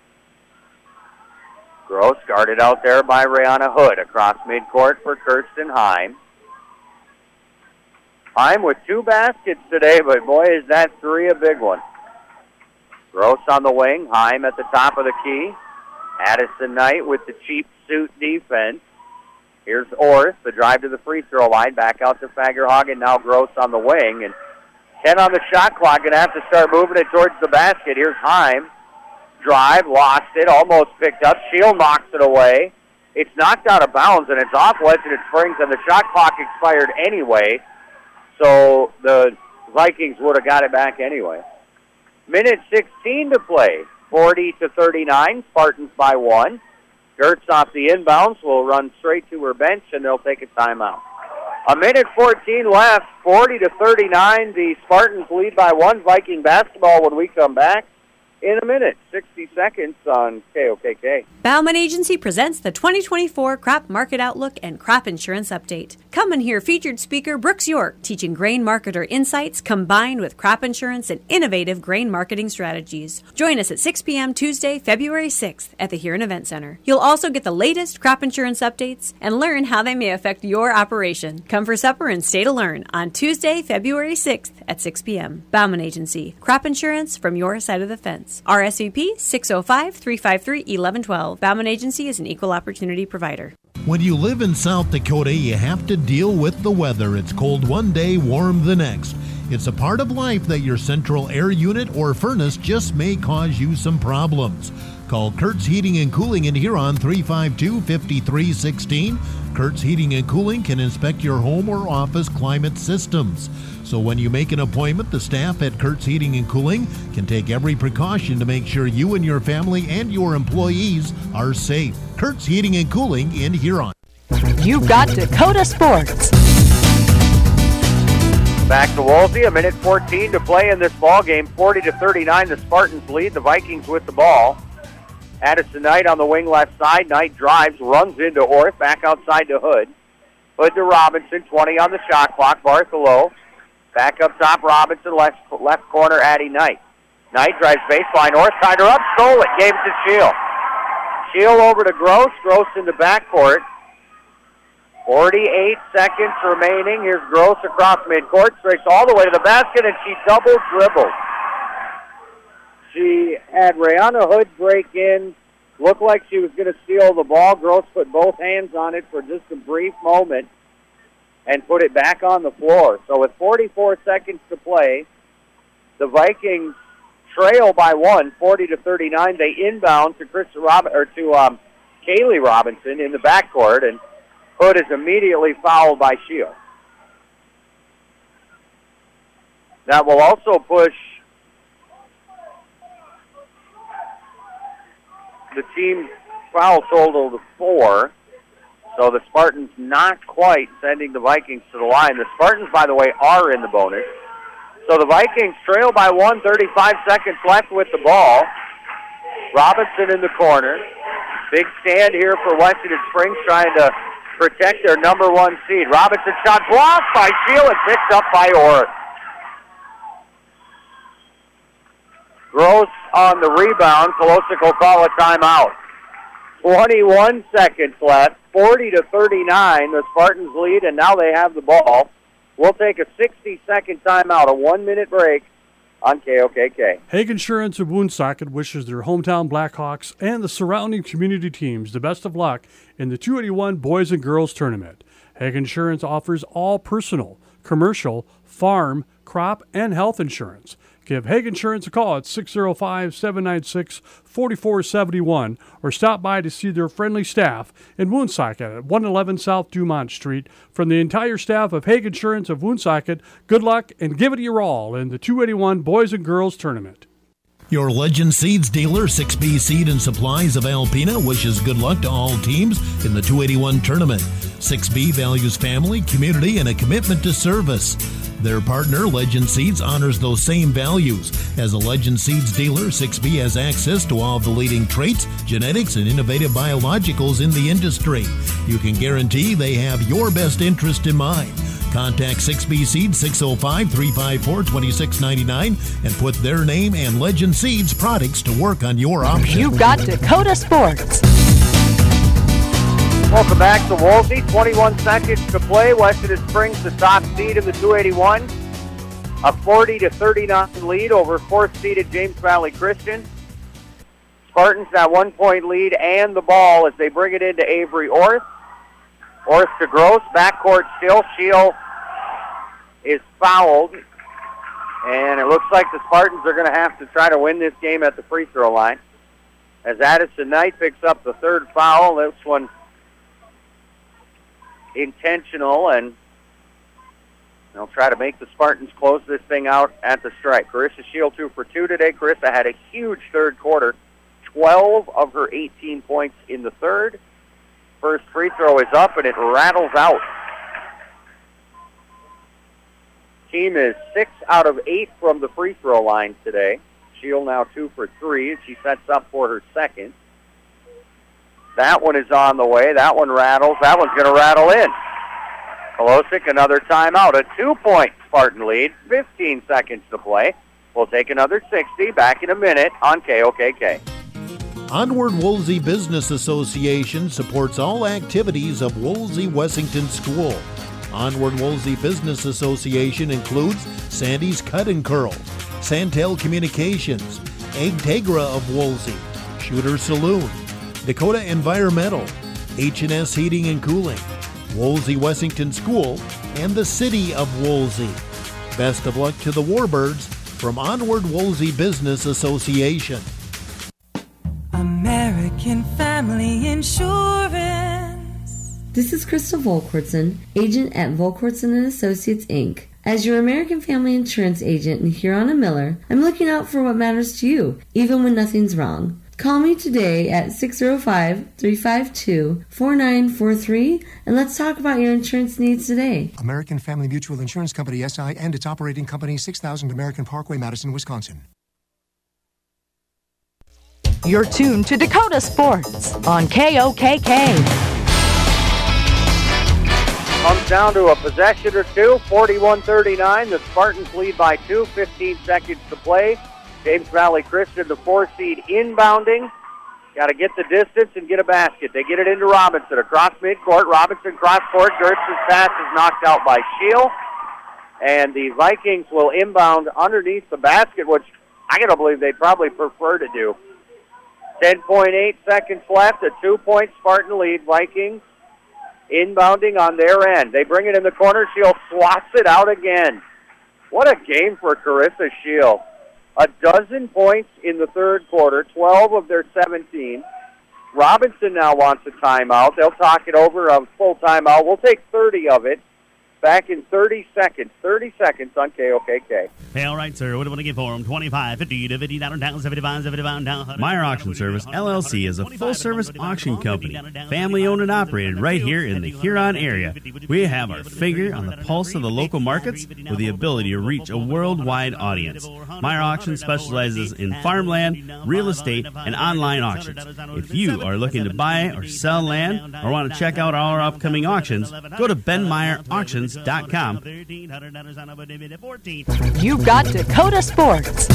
Gross guarded out there by Rihanna Hood across midcourt for Kirsten Heim. Heim with 2 baskets today, but boy, is that three a big one. Gross on the wing, Heim at the top of the key. Addison Knight with the cheap suit defense. Here's Orth, the drive to the free throw line, back out to Fagerhagen, now Gross on the wing, and 10 on the shot clock, going to have to start moving it towards the basket. Here's Heim. Drive, lost it, almost picked up. Shield knocks it away. It's knocked out of bounds, and it's off Washington Springs, and the shot clock expired anyway, so the Vikings would have got it back anyway. Minute 16 to play. 40-39, Spartans by 1. Gertz off the inbounds will run straight to her bench, and they'll take a timeout. A minute 14 left, 40-39. The Spartans lead by 1. Viking basketball when we come back in a minute. 60 seconds on KOKK. Bauman Agency presents the 2024 Crop Market Outlook and Crop Insurance Update. Come and hear featured speaker Brooks York teaching grain marketer insights combined with crop insurance and innovative grain marketing strategies. Join us at 6 p.m. Tuesday, February 6th at the Huron Event Center. You'll also get the latest crop insurance updates and learn how they may affect your operation. Come for supper and stay to learn on Tuesday, February 6th at 6 p.m. Bauman Agency, crop insurance from your side of the fence. RSVP 605-353-1112. Bauman Agency is an equal opportunity provider. When you live in South Dakota, you have to deal with the weather. It's cold one day, warm the next. It's a part of life that your central air unit or furnace just may cause you some problems. Call Kurtz Heating and Cooling in Huron 352-5316. Kurtz Heating and Cooling can inspect your home or office climate systems. So when you make an appointment, the staff at Kurtz Heating and Cooling can take every precaution to make sure you and your family and your employees are safe. Kurtz Heating and Cooling in Huron. You've got Dakota Sports. Back to Wolsey, a minute 14 to play in this ball game. 40-39, the Spartans lead. The Vikings with the ball. Addison Knight on the wing left side. Knight drives, runs into Orth, back outside to Hood. Hood to Robinson, 20 on the shot clock. Bartholow Back up top, Robinson, left corner, Addie Knight. Knight drives baseline north, tied her up, stole it, gave it to Shield. Shield over to Gross, Gross in the backcourt. 48 seconds remaining. Here's Gross across midcourt, straights all the way to the basket, and she double dribbled. She had Rihanna Hood break in, looked like she was going to steal the ball. Gross put both hands on it for just a brief moment and put it back on the floor. So with 44 seconds to play, the Vikings trail by 1, 40-39. They inbound to Kaylee Robinson in the backcourt, and Hood is immediately fouled by Shield. That will also push the team foul total to 4. So the Spartans not quite sending the Vikings to the line. The Spartans, by the way, are in the bonus. So the Vikings trail by 1, 35 seconds left with the ball. Robinson in the corner. Big stand here for Washington Springs trying to protect their number 1 seed. Robinson shot blocked by Shield and picked up by Orr. Gross on the rebound. Kolosik will call a timeout. 21 seconds left. 40-39. The Spartans lead, and now they have the ball. We'll take a 60-second timeout, a 1-minute break on KOKK. Hague Insurance of Woonsocket wishes their hometown Blackhawks and the surrounding community teams the best of luck in the 281 Boys and Girls Tournament. Hague Insurance offers all personal, commercial, farm, crop, and health insurance. Give Hague Insurance a call at 605-796-4471 or stop by to see their friendly staff in Woonsocket at 111 South Dumont Street. From the entire staff of Hague Insurance of Woonsocket, good luck and give it your all in the 281 Boys and Girls Tournament. Your Legend Seeds dealer, 6B Seed and Supplies of Alpena, wishes good luck to all teams in the 281 tournament. 6B values family, community, and a commitment to service. Their partner, Legend Seeds, honors those same values. As a Legend Seeds dealer, 6B has access to all of the leading traits, genetics, and innovative biologicals in the industry. You can guarantee they have your best interest in mind. Contact 6B Seeds 605-354-2699 and put their name and Legend Seeds products to work on your option. You've got Dakota Sports. Welcome back to Woolsey. 21 seconds to play. Washington Springs, the top seed in the 281. A 40-39 lead over fourth-seeded James Valley Christian. Spartans now 1-point lead and the ball as they bring it into Avery Orth. Orth to Gross. Backcourt still. Shield is fouled. And it looks like the Spartans are going to have to try to win this game at the free throw line. As Addison Knight picks up the third foul. This one intentional, and they'll try to make the Spartans close this thing out at the stripe. Carissa Shield 2 for 2 today. Carissa had a huge third quarter. 12 of her 18 points in the third. First free throw is up, and it rattles out. Team is 6 out of 8 from the free throw line today. Shield now 2 for 3. She sets up for her second. That one is on the way. That one rattles. That one's going to rattle in. Kolosik, another timeout. A 2-point Spartan lead. 15 seconds to play. We'll take another 60. Back in a minute on KOKK. Onward Woolsey Business Association supports all activities of Woolsey Wessington School. Onward Woolsey Business Association includes Sandy's Cut and Curl, Santel Communications, Agtegra of Woolsey, Shooter Saloon, Dakota Environmental, H&S Heating and Cooling, Woolsey Wessington School, and the City of Woolsey. Best of luck to the Warbirds from Onward Woolsey Business Association. American Family Insurance. This is Crystal Volkwartson, agent at Volkwartson & Associates, Inc. As your American Family Insurance agent in Huron and Miller, I'm looking out for what matters to you, even when nothing's wrong. Call me today at 605-352-4943 and let's talk about your insurance needs today. American Family Mutual Insurance Company, SI, and its operating company, 6000 American Parkway, Madison, Wisconsin. You're tuned to Dakota Sports on KOKK. Comes down to a possession or two, 41-39. The Spartans lead by 2, 15 seconds to play. James Valley Christian, the 4 seed, inbounding. Got to get the distance and get a basket. They get it into Robinson across midcourt. Robinson cross court. Gertz's pass is knocked out by Shield. And the Vikings will inbound underneath the basket, which I got to believe they'd probably prefer to do. 10.8 seconds left, a 2-point Spartan lead. Vikings inbounding on their end. They bring it in the corner. Shield swats it out again. What a game for Carissa Shield. 12 points in the third quarter, 12 of their 17. Robinson now wants a timeout. They'll talk it over, a full timeout. We'll take 30 of it. Back in 30 seconds. 30 seconds on KOKK. Hey, all right, sir. What do you want to get for them? 25, 50 to 50 down, 75, 75 down. Meyer Auction Service, LLC, is a full-service auction company, family-owned and operated right here in the Huron area. We have our finger on the pulse of the local markets with the ability to reach a worldwide audience. Meyer Auction specializes in farmland, real estate, and online auctions. If you are looking to buy or sell land or want to check out our upcoming auctions, go to benmeyerauctions.com. You've got Dakota Sports.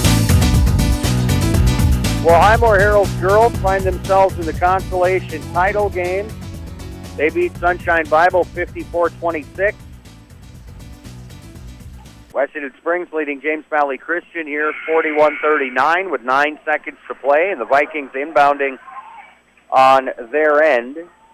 Well, Highmore Herald's girls find themselves in the consolation title game. They beat Sunshine Bible 54-26. Washington Springs leading James Valley Christian here 41-39 with 9 seconds to play, and the Vikings inbounding on their end.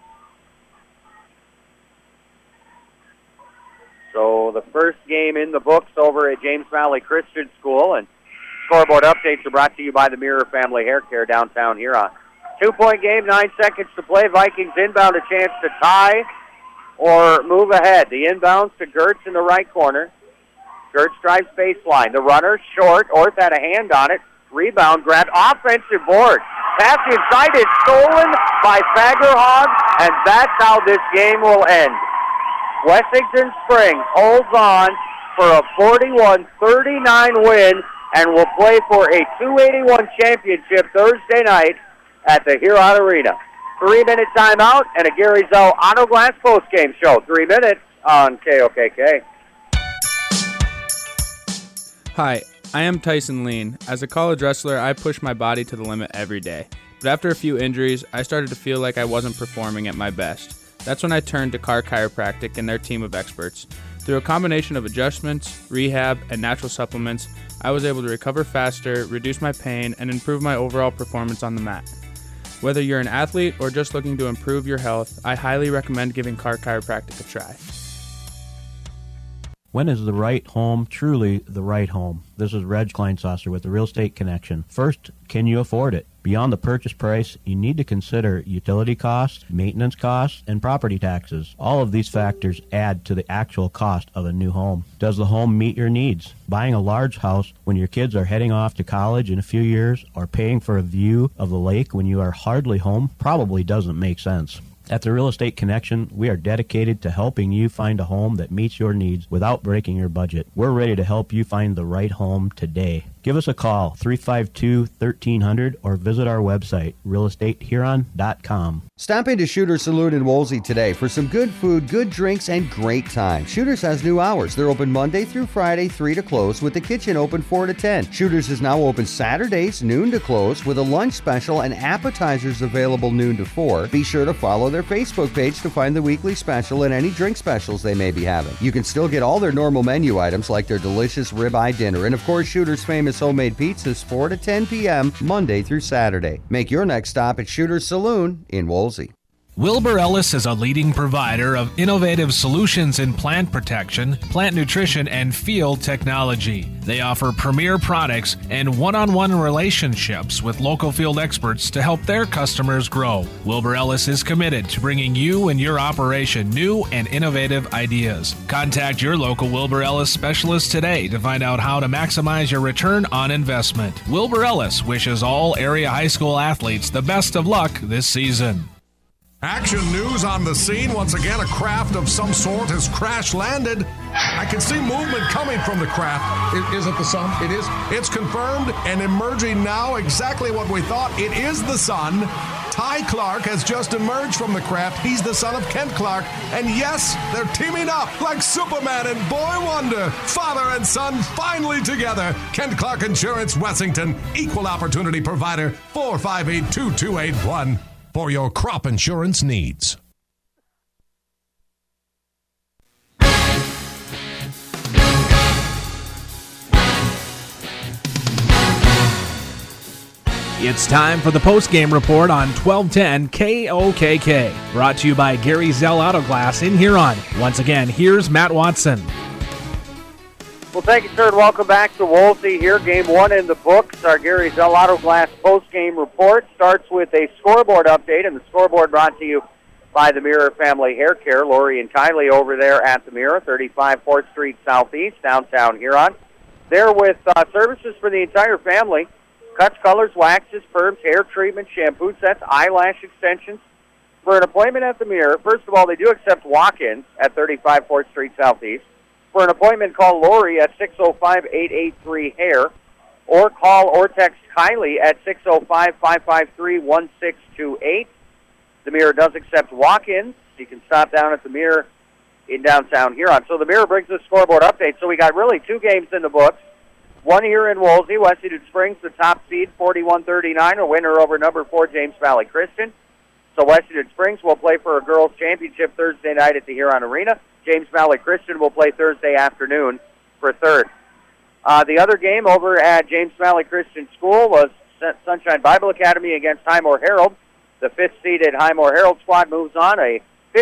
So the first game in the books over at James Valley Christian School, and scoreboard updates are brought to you by the Mirror Family Hair Care downtown Huron. 2-point game, 9 seconds to play. Vikings inbound, a chance to tie or move ahead. The inbounds to Gertz in the right corner. Gertz drives baseline. The runner short. Orth had a hand on it. Rebound grab. Offensive board. Pass inside is stolen by Fagerhog, and that's how this game will end. Wessington Springs holds on for a 41-39 win and will play for a 281 championship Thursday night at the Huron Arena. 3-minute timeout and a Gary Zell Auto Glass postgame show. 3 minutes on KOKK. Hi, I am Tyson Lean. As a college wrestler, I push my body to the limit every day. But after a few injuries, I started to feel like I wasn't performing at my best. That's when I turned to Carr Chiropractic and their team of experts. Through a combination of adjustments, rehab, and natural supplements, I was able to recover faster, reduce my pain, and improve my overall performance on the mat. Whether you're an athlete or just looking to improve your health, I highly recommend giving Carr Chiropractic a try. When is the right home truly the right home? This is Reg Kleinsasser with the Real Estate Connection. First, can you afford it? Beyond the purchase price, you need to consider utility costs, maintenance costs, and property taxes. All of these factors add to the actual cost of a new home. Does the home meet your needs? Buying a large house when your kids are heading off to college in a few years or paying for a view of the lake when you are hardly home probably doesn't make sense. At the Real Estate Connection, we are dedicated to helping you find a home that meets your needs without breaking your budget. We're ready to help you find the right home today. Give us a call, 352-1300, or visit our website, realestatehuron.com. Stop into Shooter's Saloon in Woolsey today for some good food, good drinks, and great time. Shooter's has new hours. They're open Monday through Friday, 3 to close, with the kitchen open 4 to 10. Shooter's is now open Saturdays, noon to close, with a lunch special and appetizers available noon to 4. Be sure to follow their Facebook page to find the weekly special and any drink specials they may be having. You can still get all their normal menu items like their delicious ribeye dinner, and of course Shooter's famous homemade pizzas 4 to 10 p.m. Monday through Saturday. Make your next stop at Shooter's Saloon in Woolsey. Wilbur Ellis is a leading provider of innovative solutions in plant protection, plant nutrition, and field technology. They offer premier products and one-on-one relationships with local field experts to help their customers grow. Wilbur Ellis is committed to bringing you and your operation new and innovative ideas. Contact your local Wilbur Ellis specialist today to find out how to maximize your return on investment. Wilbur Ellis wishes all area high school athletes the best of luck this season. Action news on the scene. Once again, a craft of some sort has crash landed. I can see movement coming from the craft. Is it the sun? It is. It's confirmed and emerging now exactly what we thought. It is the sun. Ty Clark has just emerged from the craft. He's the son of Kent Clark. And yes, they're teaming up like Superman and Boy Wonder. Father and son finally together. Kent Clark Insurance, Wessington. Equal opportunity provider. 458-2281 for your crop insurance needs. It's time for the post-game report on 1210 KOKK. Brought to you by Gary Zell Auto Glass in Huron. Once again, here's Matt Watson. Well, thank you, sir, and welcome back to Wolsey here. Game 1 in the books. Our Gary Zell Auto Glass post-game report starts with a scoreboard update, and the scoreboard brought to you by the Mirror Family Hair Care. Lori and Kylie over there at the Mirror, 35 4th Street Southeast, downtown Huron. There with services for the entire family. Cuts, colors, waxes, perms, hair treatments, shampoo sets, eyelash extensions. For an appointment at the Mirror, first of all, they do accept walk-ins at 35 4th Street Southeast. For an appointment, call Lori at 605-883-HAIR or call or text Kylie at 605-553-1628. The Mirror does accept walk-ins. You can stop down at the Mirror in downtown Huron. So the Mirror brings us scoreboard update. So we got really 2 games in the books. One here in Wolsey, Western Springs, the top seed, 41-39, a winner over number 4, James Valley Christian. So Western Springs will play for a girls' championship Thursday night at the Huron Arena. James Valley Christian will play Thursday afternoon for third. The other game over at James Valley Christian School was Sunshine Bible Academy against Highmore Herald. The 5th-seeded Highmore Herald squad moves on, a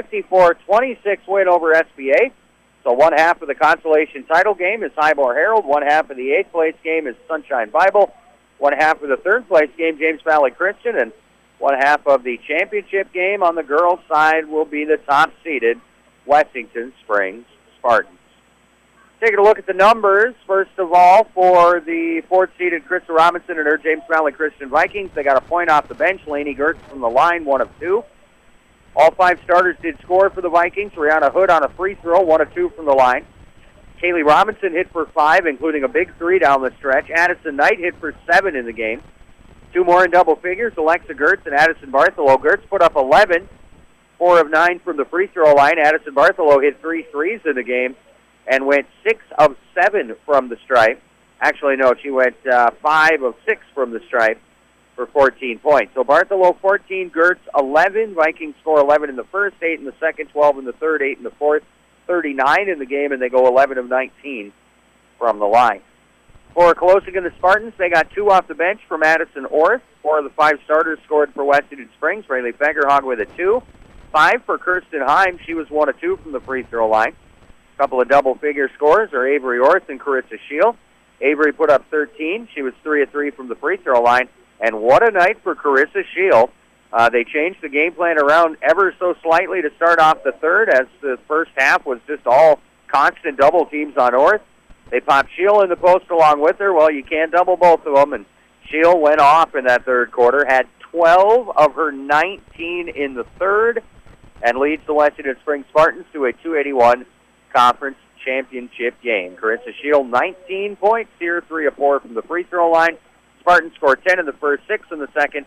54-26 win over SBA. So one half of the consolation title game is Highmore Herald. One half of the 8th place game is Sunshine Bible. One half of the 3rd place game, James Valley Christian. And one half of the championship game on the girls' side will be the top-seeded Wessington Springs Spartans. Taking a look at the numbers, first of all, for the 4th-seeded Krista Robinson and her James Valley Christian Vikings. They got a point off the bench. Lainey Gertz from the line, 1 of 2. All 5 starters did score for the Vikings. Rihanna Hood on a free throw, 1 of 2 from the line. Kaylee Robinson hit for 5, including a big 3 down the stretch. Addison Knight hit for 7 in the game. 2 more in double figures, Alexa Gertz and Addison Bartholow. Gertz put up 11, 4 of 9 from the free throw line. Addison Bartholow hit 3 threes in the game and went 6 of 7 from the stripe. Actually, no, she went 5 of 6 from the stripe for 14 points. So Bartholow 14, Gertz 11. Vikings score 11 in the first, 8 in the second, 12 in the third, 8 in the fourth, 39 in the game, and they go 11 of 19 from the line. For Colosig and the Spartans, they got 2 off the bench from Madison Orth. 4 of the 5 starters scored for Western Springs. Rayleigh Feggerhog with a 2. 5 for Kirsten Heim. She was 1 of 2 from the free throw line. A couple of double-figure scores are Avery Orth and Carissa Shield. Avery put up 13. She was 3 of 3 from the free throw line. And what a night for Carissa Shield. They changed the game plan around ever so slightly to start off the third, as the first half was just all constant double teams on Orth. They popped Shield in the post along with her. Well, you can't double both of them, and Shield went off in that third quarter, had 12 of her 19 in the third, and leads the Western Springs Spartans to a 281 conference championship game. Carissa Shield, 19 points here, 3 of 4 from the free throw line. Spartans scored 10 in the first, 6 in the second,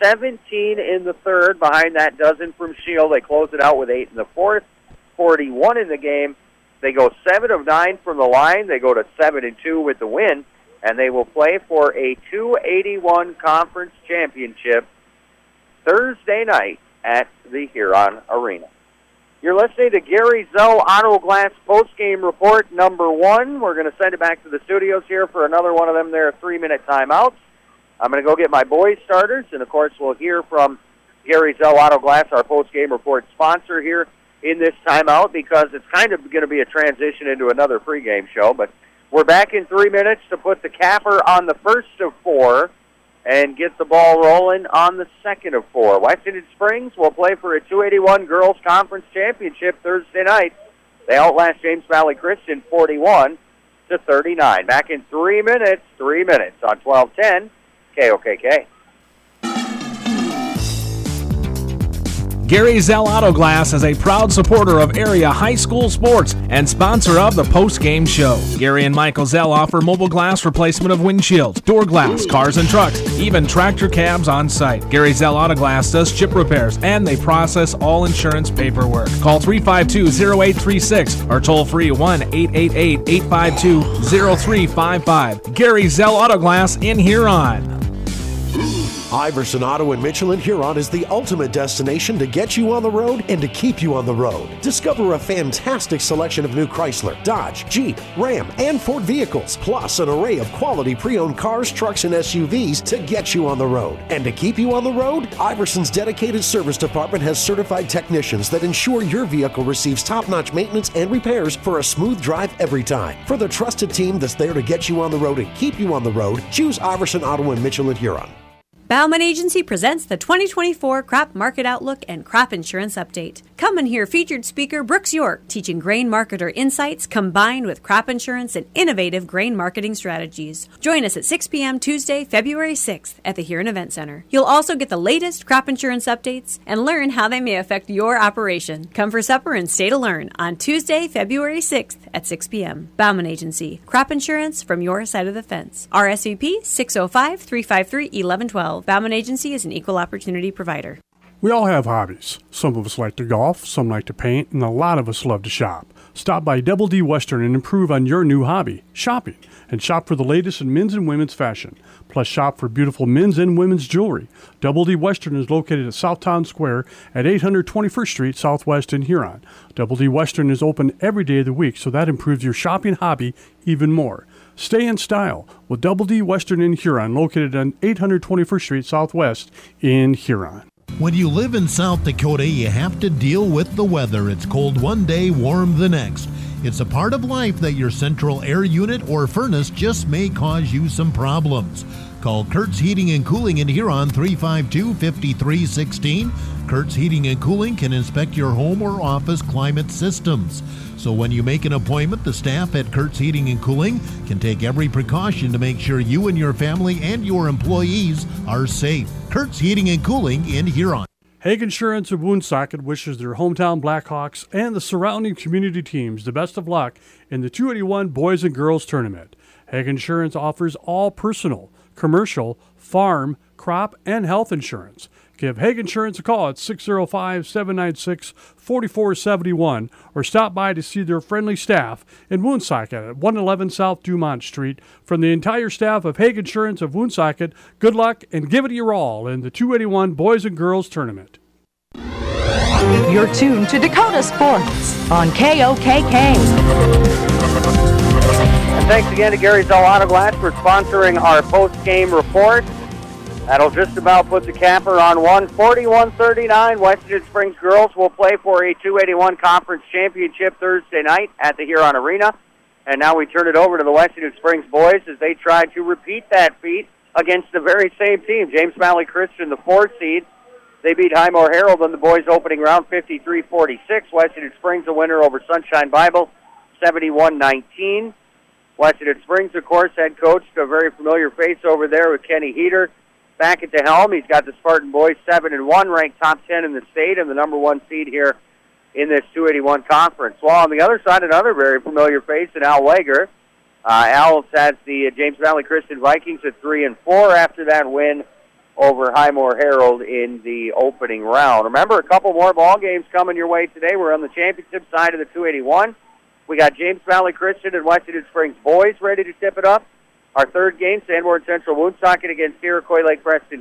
17 in the third. Behind that dozen from Shield. They close it out with 8 in the fourth, 41 in the game. They go 7 of 9 from the line. They go to 7-2 with the win, and they will play for a 281 conference championship Thursday night at the Huron Arena. You're listening to Gary Zell Auto Glass postgame report number 1. We're going to send it back to the studios here for another one of them there 3-minute timeouts. I'm going to go get my boys starters, and of course we'll hear from Gary Zell Auto Glass, our postgame report sponsor here in this timeout, because it's kind of going to be a transition into another pregame show. But we're back in 3 minutes to put the capper on the first of 4 and get the ball rolling on the second of 4. Western Springs will play for a 281 Girls Conference Championship Thursday night. They outlast James Valley Christian 41-39. Back in 3 minutes on 1210 KOKK. Gary Zell Auto Glass is a proud supporter of area high school sports and sponsor of the post-game show. Gary and Michael Zell offer mobile glass replacement of windshields, door glass, cars and trucks, even tractor cabs on site. Gary Zell Auto Glass does chip repairs and they process all insurance paperwork. Call 352-0836 or toll free 1-888-852-0355. Gary Zell Auto Glass in Huron. Iverson Auto in Mitchell and Huron is the ultimate destination to get you on the road and to keep you on the road. Discover a fantastic selection of new Chrysler, Dodge, Jeep, Ram, and Ford vehicles, plus an array of quality pre-owned cars, trucks, and SUVs to get you on the road. And to keep you on the road, Iverson's dedicated service department has certified technicians that ensure your vehicle receives top-notch maintenance and repairs for a smooth drive every time. For the trusted team that's there to get you on the road and keep you on the road, choose Iverson Auto in Mitchell and Huron. Bauman Agency presents the 2024 Crop Market Outlook and Crop Insurance Update. Come and hear featured speaker Brooks York teaching grain marketer insights combined with crop insurance and innovative grain marketing strategies. Join us at 6 p.m. Tuesday, February 6th at the Huron Event Center. You'll also get the latest crop insurance updates and learn how they may affect your operation. Come for supper and stay to learn on Tuesday, February 6th at 6 p.m. Bauman Agency, crop insurance from your side of the fence. RSVP 605-353-1112. Bauman Agency is an equal opportunity provider. We all have hobbies. Some of us like to golf, some like to paint, and a lot of us love to shop. Stop by Double D Western and improve on your new hobby, shopping, and shop for the latest in men's and women's fashion. Plus, shop for beautiful men's and women's jewelry. Double D Western is located at Southtown Square at 800 21st Street Southwest in Huron. Double D Western is open every day of the week, so that improves your shopping hobby even more. Stay in style with Double D Western in Huron, located on 821st Street Southwest in Huron. When you live in South Dakota, you have to deal with the weather. It's cold one day, warm the next. It's a part of life that your central air unit or furnace just may cause you some problems. Call Kurtz Heating and Cooling in Huron, 352-5316. Kurtz Heating and Cooling can inspect your home or office climate systems. So when you make an appointment, the staff at Kurtz Heating and Cooling can take every precaution to make sure you and your family and your employees are safe. Kurtz Heating and Cooling in Huron. Hague Insurance of Woonsocket wishes their hometown Blackhawks and the surrounding community teams the best of luck in the 281 Boys and Girls Tournament. Hague Insurance offers all personal, commercial, farm, crop, and health insurance. Give Hague Insurance a call at 605-796-4471 or stop by to see their friendly staff in Woonsocket at 111 South Dumont Street. From the entire staff of Hague Insurance of Woonsocket, good luck and give it your all in the 281 Boys and Girls Tournament. You're tuned to Dakota Sports on KOKK. And thanks again to Gary Zell Auto Glass for sponsoring our post-game report. That'll just about put the capper on 41-39. Western Springs girls will play for a 281 conference championship Thursday night at the Huron Arena. And now we turn it over to the Western Springs boys as they try to repeat that feat against the very same team. James Valley Christian, the 4 seed. They beat Highmore Herald in the boys' opening round 53-46. Western Springs a winner over Sunshine Bible 71-19. Western Springs, of course, head coach, a very familiar face over there with Kenny Heater. Back at the helm, he's got the Spartan boys 7-1, ranked top 10 in the state and the number 1 seed here in this 281 conference. While on the other side, another very familiar face in Al Wager. Al has the James Valley Christian Vikings at 3-4 after that win over Highmore Herald in the opening round. Remember, a couple more ball games coming your way today. We're on the championship side of the 281. We got James Valley Christian and Western Springs boys ready to tip it up. Our third game, Sanborn Central Woonsocket against Iroquois Lake Preston